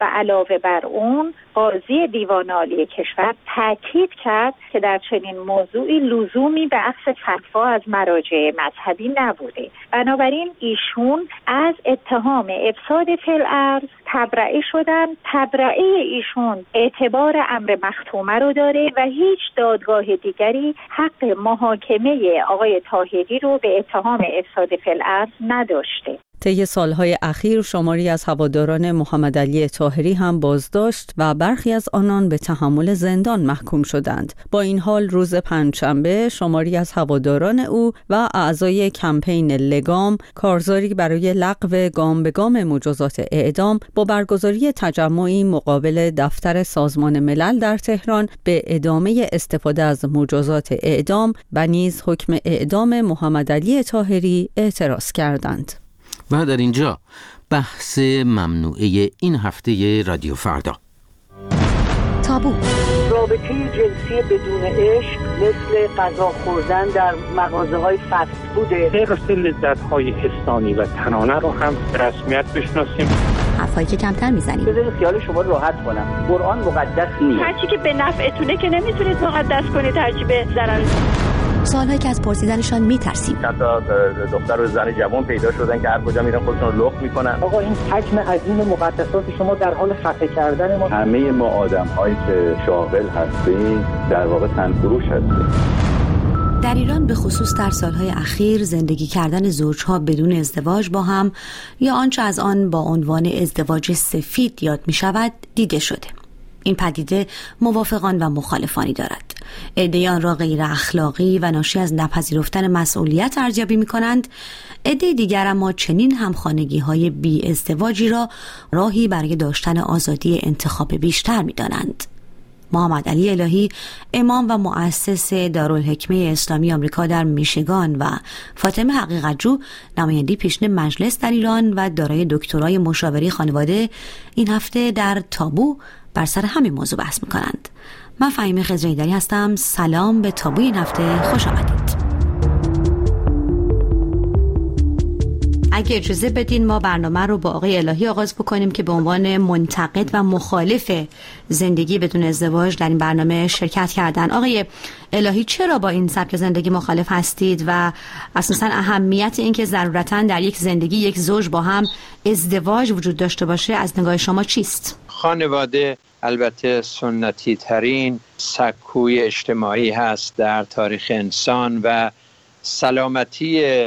و علاوه بر اون قاضی دیوان عالی کشور تاکید کرد که در چنین موضوعی لزومی به اخذ فتوا از مراجع مذهبی نبوده. بنابراین ایشون از اتهام افساد فی الارض تبرئه شدن. تبرئه ایشون اعتبار امر مختومه رو داره و هیچ دادگاه دیگری حق محاکمه آقای طاهری رو به اتهام افساد فی الارض نداشته. طی سالهای اخیر شماری از هواداران محمد علی طاهری هم بازداشت و برخی از آنان به تحمل زندان محکوم شدند. با این حال روز پنجشنبه شماری از هواداران او و اعضای کمپین لگام کارزاری برای لغو گام به گام مجازات اعدام با برگزاری تجمعی مقابل دفتر سازمان ملل در تهران به ادامه استفاده از مجازات اعدام و نیز حکم اعدام محمد علی طاهری اعتراض کردند. و در اینجا بحث ممنوعه این هفته رادیو فردا. تابو. رابطه جنسی بدون عشق مثل غذا خوردن در مغازه‌های فست فوده. حفظ لذت‌های حسانی و تنانه رو هم به رسمیت بشناسیم. حرفایی که کمتر میزنیم. بذارید خیال شما راحت کنم. قرآن مقدس نیست. هرچی که به نفعتونه که نمیتونید مقدس کنید، هرچی به ضرر. سوالایی که از پرسیدنشان میترسیم. حتی دختر و زن جوان پیدا شدن که هر کجا میرن خودشون رو لخت میکنن. آقا این حجم عظیم مقدسات شما در حال خفه کردن ما. همه ما آدم‌هایی که شاغل هستیم در واقع تنفروش هستیم. در ایران به خصوص در سالهای اخیر زندگی کردن زوجها بدون ازدواج با هم یا آنچه از آن با عنوان ازدواج سفید یاد می شود دیده شده. این پدیده موافقان و مخالفانی دارد. عده‌ای آن را غیر اخلاقی و ناشی از نپذیرفتن مسئولیت ارزیابی می‌کنند. عده دیگر اما چنین همخانگی‌های بی ازدواجی را راهی برای داشتن آزادی انتخاب بیشتر می‌دانند. محمد علی الهی، امام و مؤسس دارالحکمه اسلامی آمریکا در میشیگان و فاطمه حقیقت‌جو، نماینده پیشین مجلس در ایران و دارای دکترای مشاوره خانواده، این هفته در تابو بر سر همین موضوع بحث می‌کنند. من فهیمه خضرایی‌دری هستم. سلام به تابوی این هفته، خوش آمدید. اگه اجازه بدین ما برنامه رو با آقای الهی آغاز بکنیم که به عنوان منتقد و مخالف زندگی بدون ازدواج در این برنامه شرکت کردن. آقای الهی، چرا با این سبک زندگی مخالف هستید و اساساً اهمیت این که ضرورتاً در یک زندگی یک زوج با هم ازدواج وجود داشته باشه از نگاه شما چیست؟ خانواده البته سنتی ترین سکوی اجتماعی هست در تاریخ انسان و سلامتی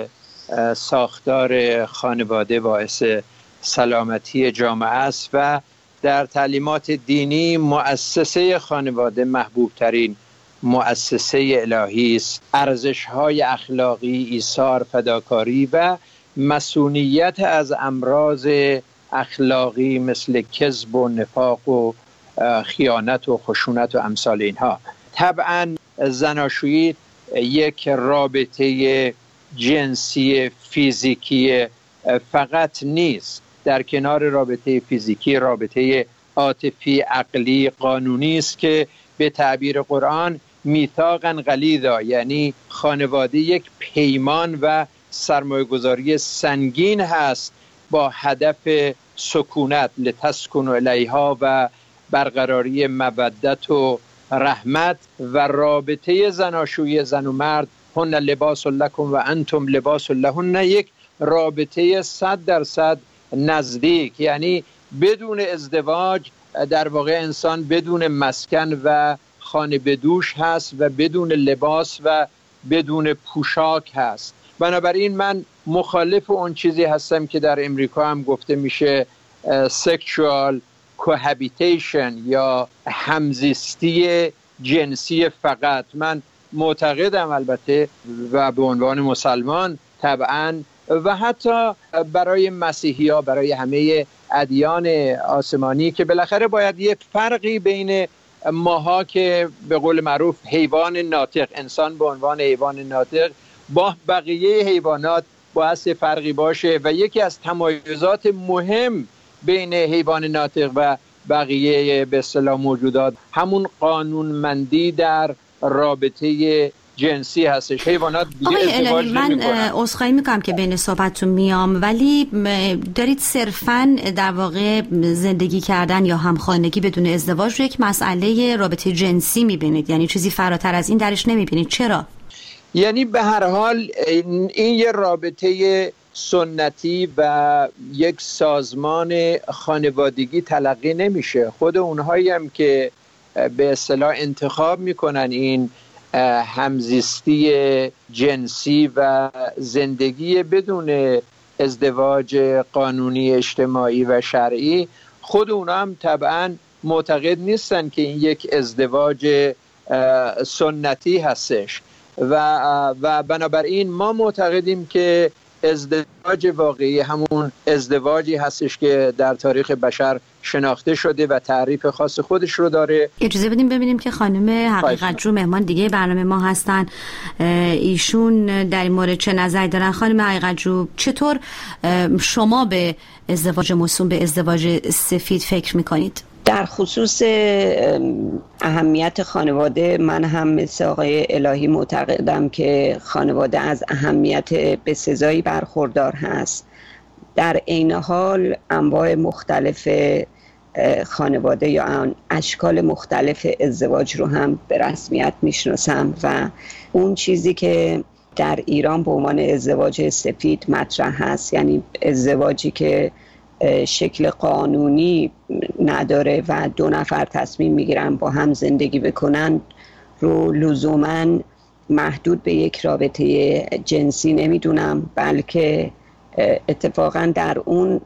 ساختار خانواده باعث سلامتی جامعه است و در تعلیمات دینی مؤسسه خانواده محبوب ترین مؤسسه الهی است. ارزش‌های اخلاقی، ایثار، فداکاری و مسئولیت از امراض اخلاقی مثل کذب و نفاق و خیانت و خشونت و امثال اینها. طبعا زناشویی یک رابطه جنسی فیزیکی فقط نیست. در کنار رابطه فیزیکی رابطه عاطفی، عقلی، قانونی است که به تعبیر قرآن میثاقا غلیظا، یعنی خانواده یک پیمان و سرمایه‌گذاری سنگین هست با هدف سکونت لتسکنوا الیها و برقراری مودت و رحمت. و رابطه زناشویی زن و مرد، هن لباس لکم و انتم لباس لهن، یک رابطه 100% نزدیک، یعنی بدون ازدواج در واقع انسان بدون مسکن و خانه بدوش هست و بدون لباس و بدون پوشاک هست. بنابراین من مخالف اون چیزی هستم که در امریکا هم گفته میشه sexual cohabitation یا همزیستی جنسی فقط. من معتقدم البته و به عنوان مسلمان طبعا و حتی برای مسیحی ها، برای همه ادیان آسمانی که بالاخره باید یک فرقی بین ماها که به قول معروف حیوان ناطق، انسان به عنوان حیوان ناطق با بقیه حیوانات باید فرقی باشه و یکی از تمایزات مهم بین حیوان ناطق و بقیه به اصطلاح موجودات همون قانونمندی در رابطه جنسی هستش. حیوانات دیگه آقای ازدواج الهی، من عذرخواهی میکنم که بین صحبتتون میام، ولی دارید صرفاً در واقع زندگی کردن یا همخانگی بدون ازدواج رو یک مسئله رابطه جنسی میبینید، یعنی چیزی فراتر از این درش نمیبینید. چرا؟ یعنی به هر حال این یه رابطه سنتی و یک سازمان خانوادگی تلقی نمیشه. خود اونهایی هم که به اصطلاح انتخاب میکنن این همزیستی جنسی و زندگی بدون ازدواج قانونی اجتماعی و شرعی، خود اونا هم طبعا معتقد نیستن که این یک ازدواج سنتی هستش و بنابراین ما معتقدیم که ازدواج واقعی همون ازدواجی هستش که در تاریخ بشر شناخته شده و تعریف خاص خودش رو داره. اجازه بدیم ببینیم که خانم حقیقت جو مهمان دیگه برنامه ما هستن، ایشون در این مورد چه نظری دارن. خانم حقیقت جو، چطور شما به ازدواج موسوم به ازدواج سفید فکر میکنید؟ در خصوص اهمیت خانواده، من هم مثل آقای الهی معتقدم که خانواده از اهمیت بسزایی برخوردار هست. در عین حال انواع مختلف خانواده یا اشکال مختلف ازدواج رو هم به رسمیت میشناسم و اون چیزی که در ایران به عنوان ازدواج سفید مطرح هست، یعنی ازدواجی که شکل قانونی نداره و 2 نفر تصمیم میگیرن با هم زندگی بکنن، رو لزوماً محدود به یک رابطه جنسی نمیدونم، بلکه اتفاقاً در اون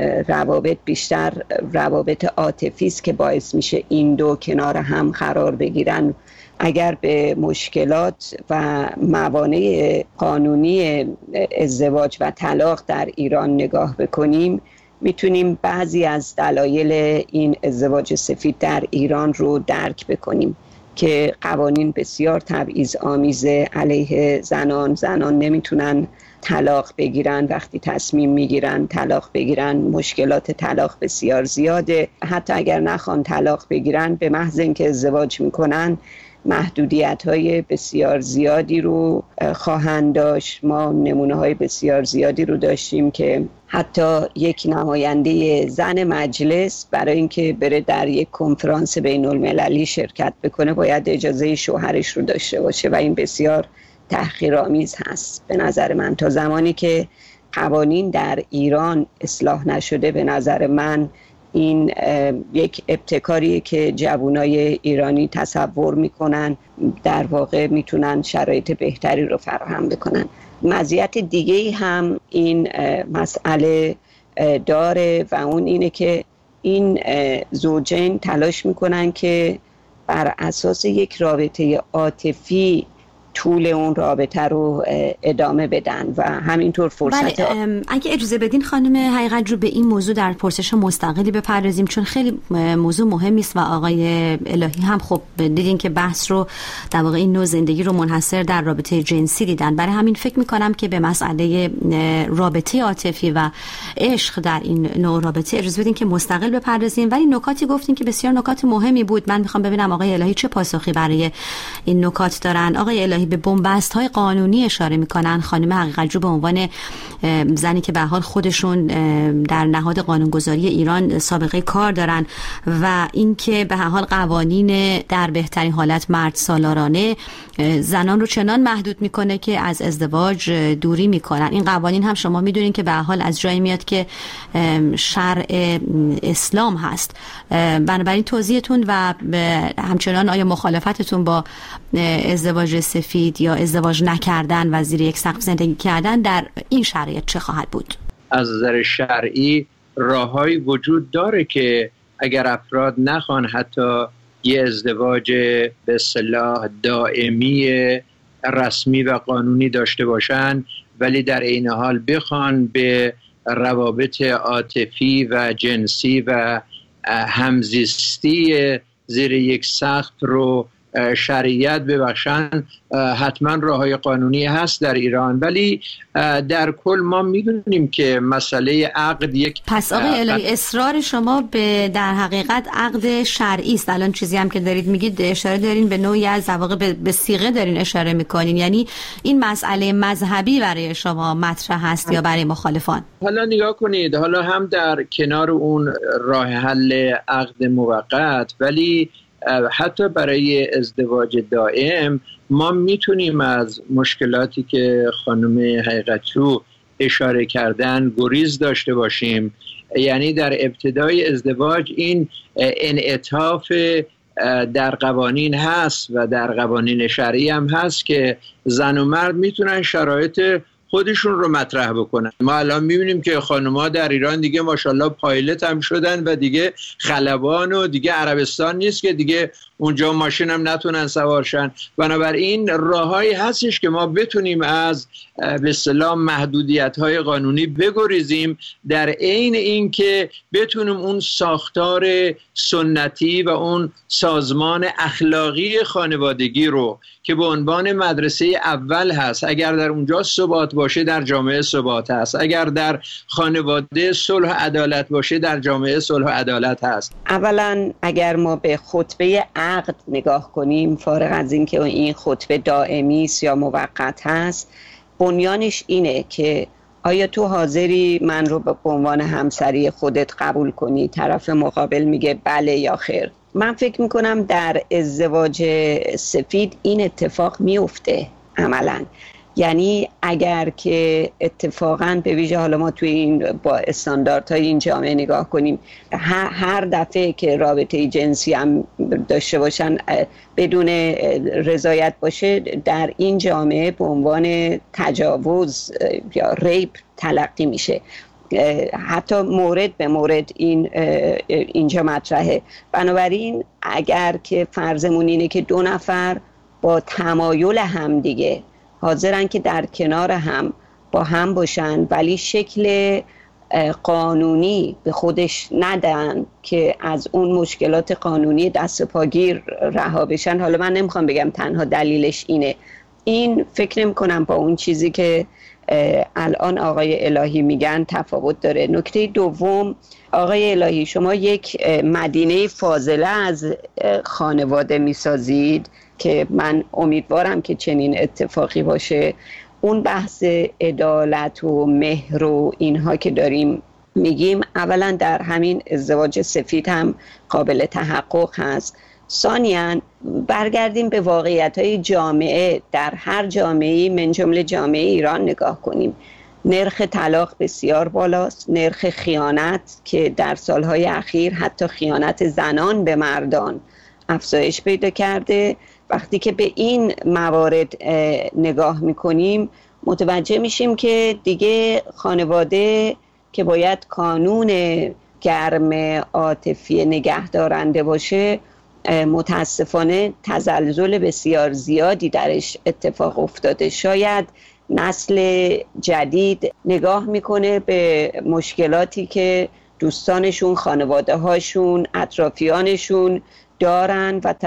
روابط بیشتر روابط عاطفی است که باعث میشه این دو کنار هم قرار بگیرن. اگر به مشکلات و موانع قانونی ازدواج و طلاق در ایران نگاه بکنیم، میتونیم بعضی از دلایل این ازدواج سفید در ایران رو درک بکنیم که قوانین بسیار تبعیض‌آمیز علیه زنان نمیتونن طلاق بگیرن، وقتی تصمیم میگیرن طلاق بگیرن مشکلات طلاق بسیار زیاده، حتی اگر نخوان طلاق بگیرن به محض اینکه ازدواج میکنن محدودیت‌های بسیار زیادی رو خواهند داشت. ما نمونه‌های بسیار زیادی رو داشتیم که حتی یک نماینده زن مجلس برای اینکه بره در یک کنفرانس بین‌المللی شرکت بکنه باید اجازه شوهرش رو داشته باشه و این بسیار تحقیرآمیز هست به نظر من. تا زمانی که قوانین در ایران اصلاح نشده، به نظر من این یک ابتکاریه که جوانای ایرانی تصور میکنن در واقع میتونن شرایط بهتری رو فراهم بکنن. مزیت دیگه‌ای هم این مسئله داره و اون اینه که این زوجین تلاش میکنن که بر اساس یک رابطه عاطفی طول اون رابطه رو ادامه بدن و همینطور فرصت. اگه اجازه بدین خانم حقیقت رو به این موضوع در پرسش مستقلی بپردازیم، چون خیلی موضوع مهمی است و آقای الهی هم خب دیدین که بحث رو در واقع این نوع زندگی رو منحصر در رابطه جنسی دیدن. برای همین فکر میکنم که به مسئله رابطه عاطفی و عشق در این نوع رابطه اجازه بدین که مستقل بپردازیم، ولی نکاتی گفتین که بسیار نکات مهمی بود. من میخوام ببینم آقای الهی چه پاسخی برای این نکات دارن. آقای الهی به بن‌بست‌های قانونی اشاره می‌کنن. خانم حقیقت جو به عنوان زنی که به حال خودشون در نهاد قانونگذاری ایران سابقه کار دارن و اینکه به هر حال قوانین در بهترین حالت مرد سالارانه زنان رو چنان محدود میکنه که از ازدواج دوری میکنن. این قوانین هم شما میدونین که به هر حال از جایی میاد که شرع اسلام هست. بنابراین توضیحتون و همچنان آیا مخالفتتون با ازدواج سفید یا ازدواج نکردن و زیر یک سقف زندگی کردن در این شرایط چه خواهد بود؟ از نظر شرعی راههایی وجود داره که اگر افراد نخوان حتی یه ازدواج به اصطلاح دائمی رسمی و قانونی داشته باشن، ولی در این حال بخوان به روابط عاطفی و جنسی و همزیستی زیر یک سقف رو شریعت ببخشن حتما راههای قانونی هست در ایران، ولی در کل ما میدونیم که مسئله عقد یک پس آقای الهی اصرار شما به در حقیقت عقد شرعی است. الان چیزی هم که دارید میگید اشاره دارین به نوعی از واقع به صیغه دارین اشاره میکنین، یعنی این مسئله مذهبی برای شما مطرح هست یا برای مخالفان؟ حالا نگاه کنید، حالا هم در کنار اون راه حل عقد موقت، ولی حتی برای ازدواج دائم ما میتونیم از مشکلاتی که خانم حقیقتجو اشاره کردن گریز داشته باشیم. یعنی در ابتدای ازدواج این انعطاف در قوانین هست و در قوانین شرعی هم هست که زن و مرد میتونن شرایط خودشون رو مطرح بکنن. ما الان میبینیم که خانم‌ها در ایران دیگه ماشاءالله پایلت هم شدن و دیگه خلبان و دیگه عربستان نیست که دیگه اونجا ماشین هم نتونن سوارشن. بنابراین راههایی هستش که ما بتونیم از به اصطلاح محدودیت‌های قانونی بگریزیم، در عین این که بتونیم اون ساختار سنتی و اون سازمان اخلاقی خانوادگی رو که به عنوان مدرسه اول هست، اگر در اونجا ثبات باشه در جامعه ثبات هست، اگر در خانواده صلح و عدالت باشه در جامعه صلح و عدالت هست. اولا اگر ما به خطبه عقد نگاه کنیم، فارغ از این که این خطبه دائمی است یا موقت هست، بنیانش اینه که آیا تو حاضری من رو به عنوان همسری خودت قبول کنی؟ طرف مقابل میگه بله یا خیر. من فکر میکنم در ازدواج سفید این اتفاق میفته عملاً. یعنی اگر که اتفاقاً به ویژه حالا ما توی این با استانداردهای این جامعه نگاه کنیم، هر دفعه که رابطه جنسی هم داشته باشن بدون رضایت باشه، در این جامعه به عنوان تجاوز یا ریپ تلقی میشه. حتی مورد به مورد اینجا مطرحه. بنابراین اگر که فرضمون اینه که دو نفر با تمایل هم دیگه حاضرن که در کنار هم با هم باشن، ولی شکل قانونی به خودش ندن که از اون مشکلات قانونی دست پاگیر رها بشن، حالا من نمیخوام بگم تنها دلیلش اینه، این فکر نمی کنم با اون چیزی که الان آقای الهی میگن تفاوت داره. نکته دوم، آقای الهی شما یک مدینه فاضله از خانواده میسازید که من امیدوارم که چنین اتفاقی باشه. اون بحث عدالت و مهر و اینها که داریم میگیم، اولا در همین ازدواج سفید هم قابل تحقق هست. ثانیاً برگردیم به واقعیت‌های جامعه، در هر جامعه‌ای من جمله جامعه ایران نگاه کنیم. نرخ طلاق بسیار بالاست، نرخ خیانت که در سالهای اخیر حتی خیانت زنان به مردان افزایش پیدا کرده. وقتی که به این موارد نگاه میکنیم متوجه میشیم که دیگه خانواده که باید کانون گرم عاطفی نگهدارنده باشه، متاسفانه تزلزل بسیار زیادی درش اتفاق افتاده. شاید نسل جدید نگاه میکنه به مشکلاتی که دوستانشون، خانواده هاشون، اطرافیانشون دارن و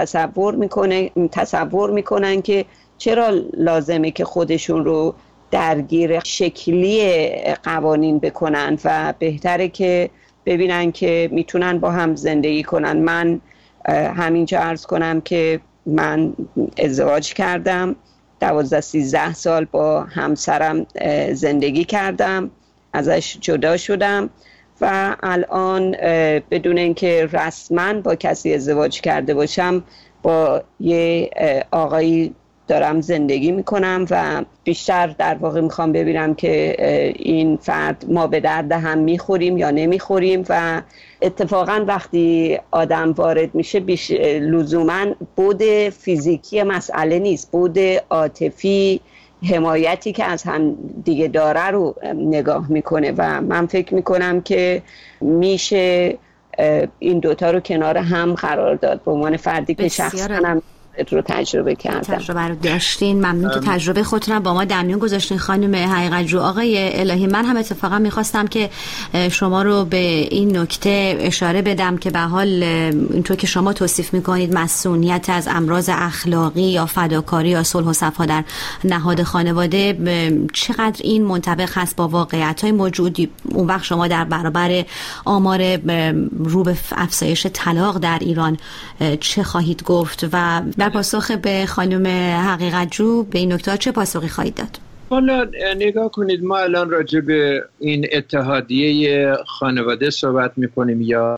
تصور میکنن که چرا لازمه که خودشون رو درگیر شکلی قوانین بکنن و بهتره که ببینن که میتونن با هم زندگی کنن. من همینجا عرض کنم که من ازدواج کردم، 12-13 سال با همسرم زندگی کردم، ازش جدا شدم و الان بدون اینکه رسما با کسی ازدواج کرده باشم با یه آقایی دارم زندگی میکنم و بیشتر در واقع میخوام ببینم که این فرد ما به درد هم میخوریم یا نمیخوریم. و اتفاقا وقتی آدم وارد میشه لزوما بود فیزیکی مسئله نیست، بود عاطفی، حمایتی که از هم دیگه داره رو نگاه میکنه و من فکر میکنم که میشه این دوتا رو کنار هم قرار داد. به عنوان فردی که شخصا هم رو تجربه کردم. تجربه رو داشتین. ممنون که تجربه خودتون با ما در میون گذاشتین خانم حقیقت جو. آقای الهی، من هم اتفاقا میخواستم که شما رو به این نکته اشاره بدم که به حال اینطور که شما توصیف میکنید مسئولیت از امراض اخلاقی یا فداکاری یا صلح و صفا در نهاد خانواده چقدر این منطبق هست با واقعیت‌های موجودی، اون وقت شما در برابر آمار رو به افزایش طلاق در ایران چه خواهید گفت و در پاسخ به خانم حقیقت جو به این نکته چه پاسخی خواهید داد؟ حالا نگاه کنید، ما الان راجع به این اتحادیه خانواده صحبت می‌کنیم یا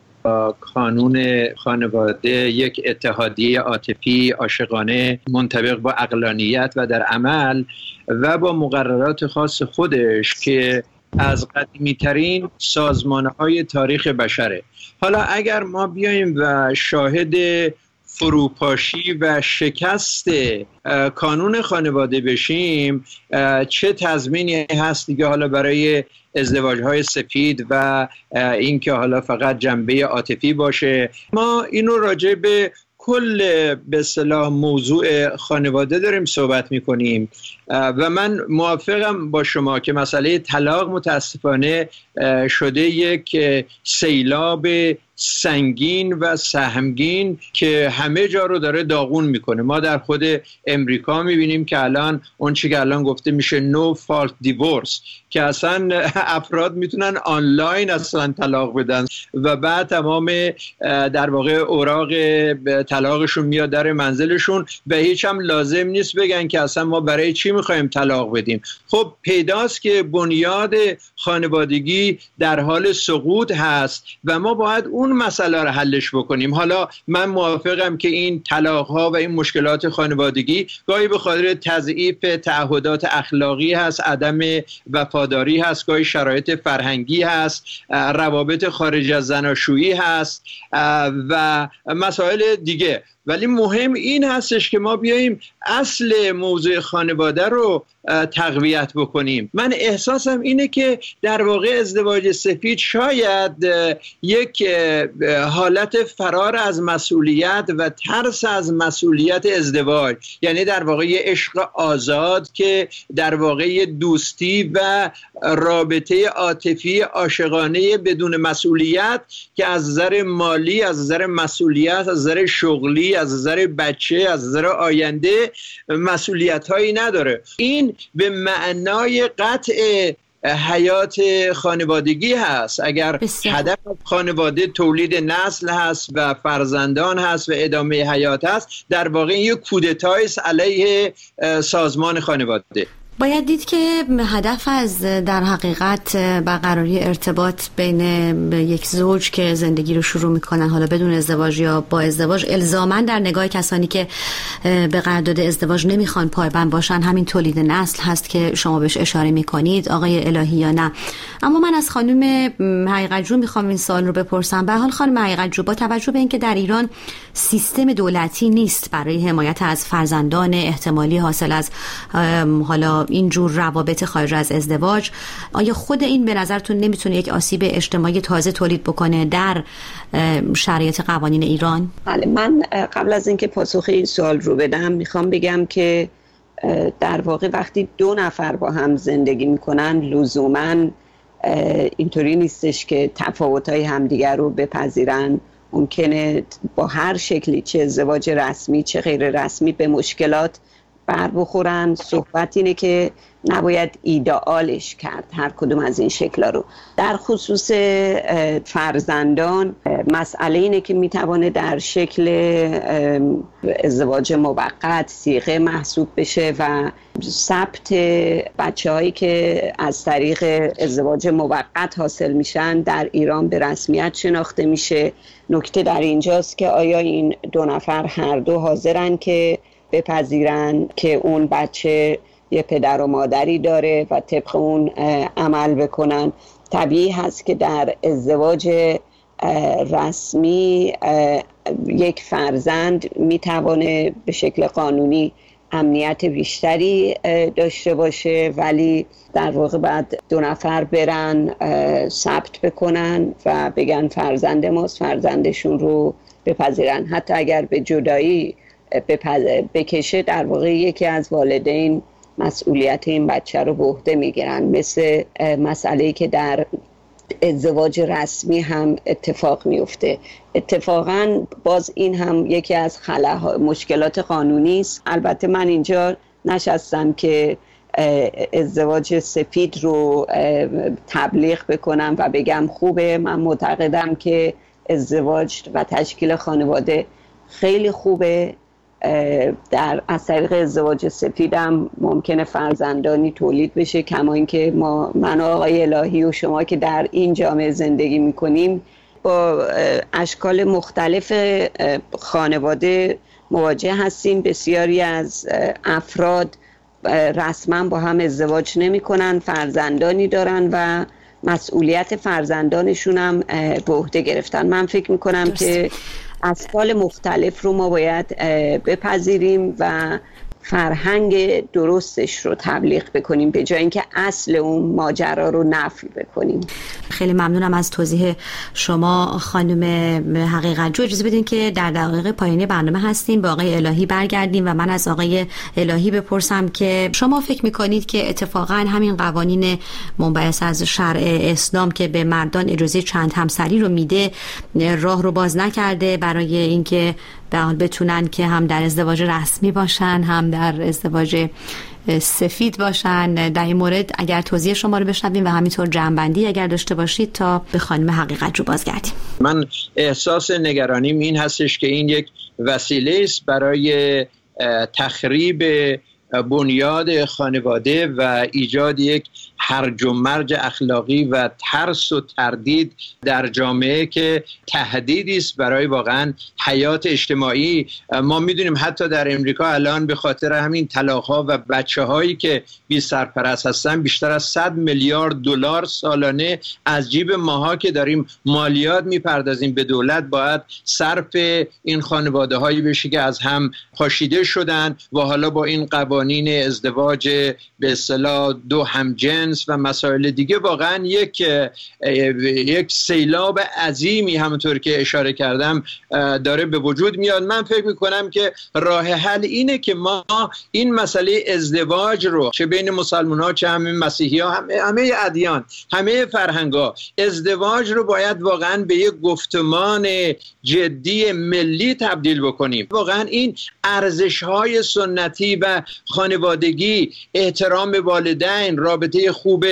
قانون خانواده، یک اتحادیه عاطفی عاشقانه منطبق با عقلانیت و در عمل و با مقررات خاص خودش که از قدیمی‌ترین سازمان‌های تاریخ بشره. حالا اگر ما بیایم و شاهد فروپاشی و شکست کانون خانواده بشیم، چه تضمینی هست دیگه حالا برای ازدواج‌های سفید و اینکه حالا فقط جنبه عاطفی باشه؟ ما اینو راجع به کل به اصطلاح موضوع خانواده داریم صحبت می‌کنیم و من موافقم با شما که مسئله طلاق متاسفانه شده یک سیلاب سنگین و سهمگین که همه جا رو داره داغون میکنه. ما در خود امریکا میبینیم که الان اون چی که الان گفته میشه no fault divorce، که اصلا افراد میتونن آنلاین اصلا طلاق بدن و بعد تمام در واقع اوراق طلاقشون میاد در منزلشون و هیچ هم لازم نیست بگن که اصلا ما برای چی میخوایم طلاق بدیم. خب پیداست که بنیاد خانوادگی در حال سقوط هست و ما باید اون مسئله رو حلش بکنیم. حالا من موافقم که این طلاق‌ها و این مشکلات خانوادگی گاهی به خاطر تضعیف تعهدات اخلاقی هست، عدم وفاداری هست، گاهی شرایط فرهنگی هست، روابط خارج از زناشویی هست و مسائل دیگه. ولی مهم این هستش که ما بیاییم اصل موضوع خانواده رو تقویت بکنیم. من احساسم اینه که در واقع ازدواج سفید شاید یک حالت فرار از مسئولیت و ترس از مسئولیت ازدواج، یعنی در واقع یه عشق آزاد که در واقع دوستی و رابطه عاطفی عاشقانه بدون مسئولیت که از نظر مالی، از نظر مسئولیت، از نظر شغلی، از نظر بچه، از نظر آینده مسئولیت هایی نداره. این به معنای قطع حیات خانوادگی هست. اگر هدف خانواده تولید نسل هست و فرزندان هست و ادامه حیات هست، در واقع یک کودتای است علیه سازمان خانواده. باید دید که هدف از در حقیقت برقراری ارتباط بین یک زوج که زندگی رو شروع میکنن، حالا بدون ازدواج یا با ازدواج، الزاماً در نگاه کسانی که به قرارداد ازدواج نمیخوان پایبند باشن همین تولید نسل هست که شما بهش اشاره میکنید آقای الهی یا نه. اما من از خانم حقیقت جو میخوام این سوال رو بپرسم. به حال خانم حقیقت جو، با توجه به اینکه در ایران سیستم دولتی نیست برای حمایت از فرزندان احتمالی حاصل از حالا اینجور روابط خارج از ازدواج، آیا خود این به نظرتون نمیتونه یک آسیب اجتماعی تازه تولید بکنه در شرایط قوانین ایران؟ بله، من قبل از اینکه پاسخ این سوال رو بدم میخوام بگم که در واقع وقتی دو نفر با هم زندگی میکنن لزوماً اینطوری نیستش که تفاوت‌های همدیگر رو بپذیرن. ممکنه با هر شکلی، چه ازدواج رسمی چه غیر رسمی، به مشکلات بر بخورن. صحبت اینه که نباید ایدئالش کرد هر کدوم از این شکل‌ها رو. در خصوص فرزندان مسئله اینه که میتوانه در شکل ازدواج موقت صیغه محسوب بشه و ثبت بچه‌هایی که از طریق ازدواج موقت حاصل میشن در ایران به رسمیت شناخته میشه. نکته در اینجاست که آیا این دو نفر هر دو حاضرن که بپذیرن که اون بچه یه پدر و مادری داره و طبق اون عمل بکنن. طبیعی هست که در ازدواج رسمی یک فرزند میتوانه به شکل قانونی امنیت بیشتری داشته باشه، ولی در واقع بعد دو نفر برن ثبت بکنن و بگن فرزند ماست، فرزندشون رو بپذیرن. حتی اگر به جدایی بکشه، در واقع یکی از والدین مسئولیت این بچه رو به عهده میگیرن. مثل مسئله‌ای که در ازدواج رسمی هم اتفاق میفته. اتفاقا باز این هم یکی از مشکلات قانونی است. البته من اینجا نشستم که ازدواج سفید رو تبلیغ بکنم و بگم خوبه. من معتقدم که ازدواج و تشکیل خانواده خیلی خوبه. از طریق ازدواج سفید هم ممکنه فرزندانی تولید بشه، کما اینکه من و آقای الهی و شما که در این جامعه زندگی میکنیم با اشکال مختلف خانواده مواجه هستیم. بسیاری از افراد رسما با هم ازدواج نمی کنن، فرزندانی دارن و مسئولیت فرزندانشون هم به عهده گرفتن. من فکر میکنم که اشکال مختلف رو ما باید بپذیریم و فرهنگ درستش رو تبلیغ بکنیم به جای اینکه اصل اون ماجرا رو نفی بکنیم. خیلی ممنونم از توضیح شما خانم حقیقت جو. اجازه بدین که در دقایق پایانی برنامه هستیم با آقای الهی برگردیم و من از آقای الهی بپرسم که شما فکر میکنید که اتفاقا همین قوانین منبعث از شرع اسلام که به مردان اجازه چند همسری رو میده راه رو باز نکرده برای اینکه بتونن که هم در ازدواج رسمی باشن هم در ازدواج سفید باشن؟ در این مورد اگر توضیح شما رو بشنویم و همینطور جمع‌بندی اگر داشته باشید تا به خانم حقیقت جو بازگردیم. من احساس نگرانیم این هستش که این یک وسیله است برای تخریب بنیاد خانواده و ایجاد یک هرج و مرج اخلاقی و ترس و تردید در جامعه که تهدیدی است برای واقعا حیات اجتماعی. ما میدونیم حتی در امریکا الان به خاطر همین طلاق‌ها و بچه‌هایی که بی سرپرست هستن بیشتر از 100 میلیارد دلار سالانه از جیب ماها که داریم مالیات میپردازیم به دولت باید صرف این خانواده‌هایی بشه که از هم پاشیده شدن و حالا با این قوانین ازدواج به اصطلاح دو همجنس و مسائل دیگه واقعا یک سیلاب عظیمی همونطور که اشاره کردم داره به وجود میاد. من فکر میکنم که راه حل اینه که ما این مسئله ازدواج رو چه بین مسلمان ها چه همه مسیحی ها همه ادیان همه فرهنگ ها ازدواج رو باید واقعا به یک گفتمان جدی ملی تبدیل بکنیم. واقعا این ارزش های سنتی و خانوادگی، احترام والدین، رابطه خوب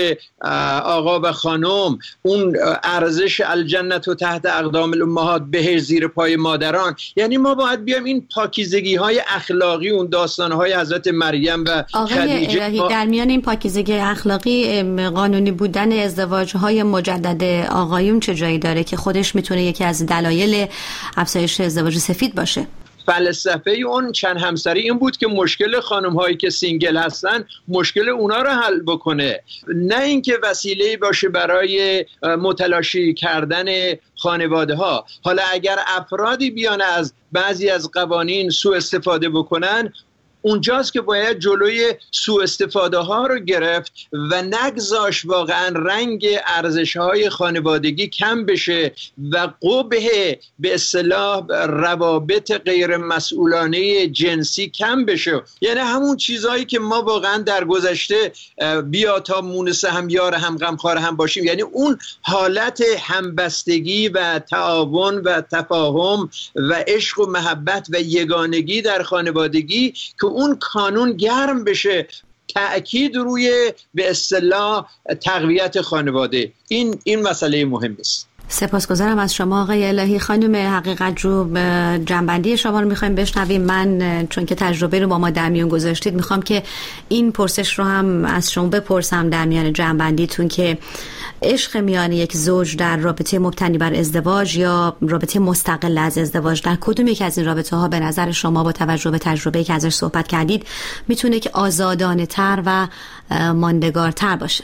آقا و خانم، اون ارزش الجنت و تحت اقدام الامهات، بهشت زیر پای مادران، یعنی ما باید بیایم این پاکیزگی های اخلاقی، اون داستان های حضرت مریم و خدیجه. الهی در میان این پاکیزگی اخلاقی قانونی بودن ازدواج های مجدد آقایون چه جایی داره که خودش میتونه یکی از دلایل افزایش ازدواج سفید باشه؟ فلسفه اون چند همسری این بود که مشکل خانم هایی که سینگل هستن مشکل اونا رو حل بکنه، نه اینکه وسیله باشه برای متلاشی کردن خانواده ها. حالا اگر افرادی بیان از بعضی از قوانین سوء استفاده بکنن اونجاست که باید جلوی سوء استفاده ها رو گرفت و نگذاش واقعا رنگ ارزش های خانوادگی کم بشه و قبح به اصطلاح روابط غیر مسئولانه جنسی کم بشه. یعنی همون چیزهایی که ما واقعا در گذشته بیا تا مونس هم یار هم غمخوار هم باشیم، یعنی اون حالت همبستگی و تعاون و تفاهم و عشق و محبت و یگانگی در خانوادگی که اون کانون گرم بشه، تأکید روی به اصطلاح تقویت خانواده، این مسئله مهم است. سپاسگزارم از شما آقای الهی. خانم حقیقت جو جنبندی شما رو میخوایم بشنویم. من چون که تجربه رو با ما در میون گذاشتید میخوام که این پرسش رو هم از شما بپرسم در میان جنبندیتون که عشق میان یک زوج در رابطه مبتنی بر ازدواج یا رابطه مستقل از ازدواج در کدوم یک از این رابطه ها به نظر شما با توجه به تجربه‌ای که ازش صحبت کردید میتونه که آزادانه تر و ماندگارتر باشه؟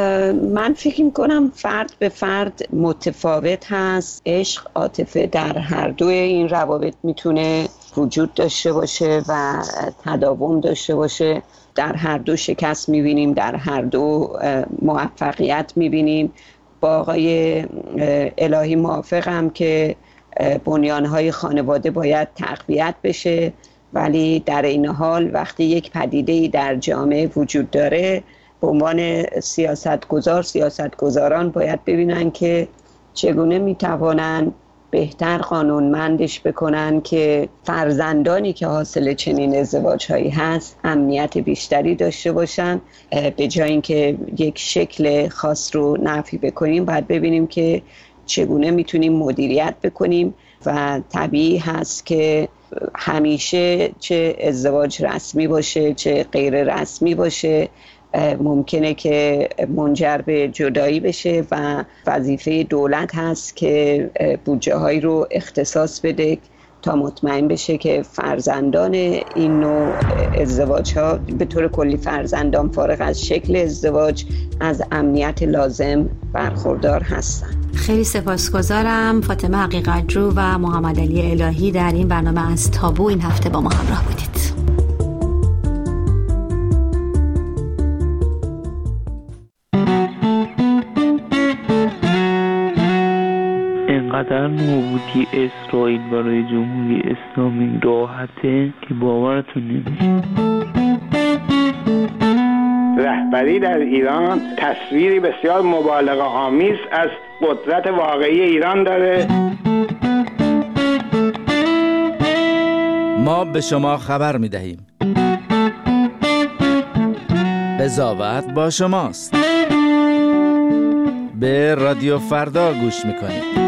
من فکر میکنم فرد به فرد متفاوت هست. عشق، عاطفه در هر دوی این روابط میتونه وجود داشته باشه و تداوم داشته باشه. در هر دو شکست میبینیم، در هر دو موفقیت میبینیم. با آقای الهی موافقم که بنیانهای خانواده باید تقویت بشه ولی در این حال وقتی یک پدیده‌ای در جامعه وجود داره، به عنوان سیاستگزاران باید ببینن که چگونه میتوانن بهتر قانونمندش بکنن که فرزندانی که حاصل چنین ازدواج‌هایی هست امنیت بیشتری داشته باشن. به جای اینکه یک شکل خاص رو نفی بکنیم، باید ببینیم که چگونه میتونیم مدیریت بکنیم و طبیعی هست که همیشه چه ازدواج رسمی باشه چه غیر رسمی باشه ممکنه که منجر به جدایی بشه و وظیفه دولت هست که بودجه هایی رو اختصاص بده تا مطمئن بشه که فرزندان این نوع ازدواج ها به طور کلی فرزندان فارغ از شکل ازدواج از امنیت لازم برخوردار هستن. خیلی سپاسگزارم. فاطمه حقیقت‌جو و محمد علی الهی در این برنامه از تابو این هفته با ما همراه بودید. اینقدر نابودی اسرائیل برای جمهوری اسلامی راحته که باورتون نمیشه. رهبری در ایران تصویری بسیار مبالغه آمیز از قدرت واقعی ایران داره. ما به شما خبر می‌دهیم. قضاوت با شماست. به رادیو فردا گوش می‌کنید.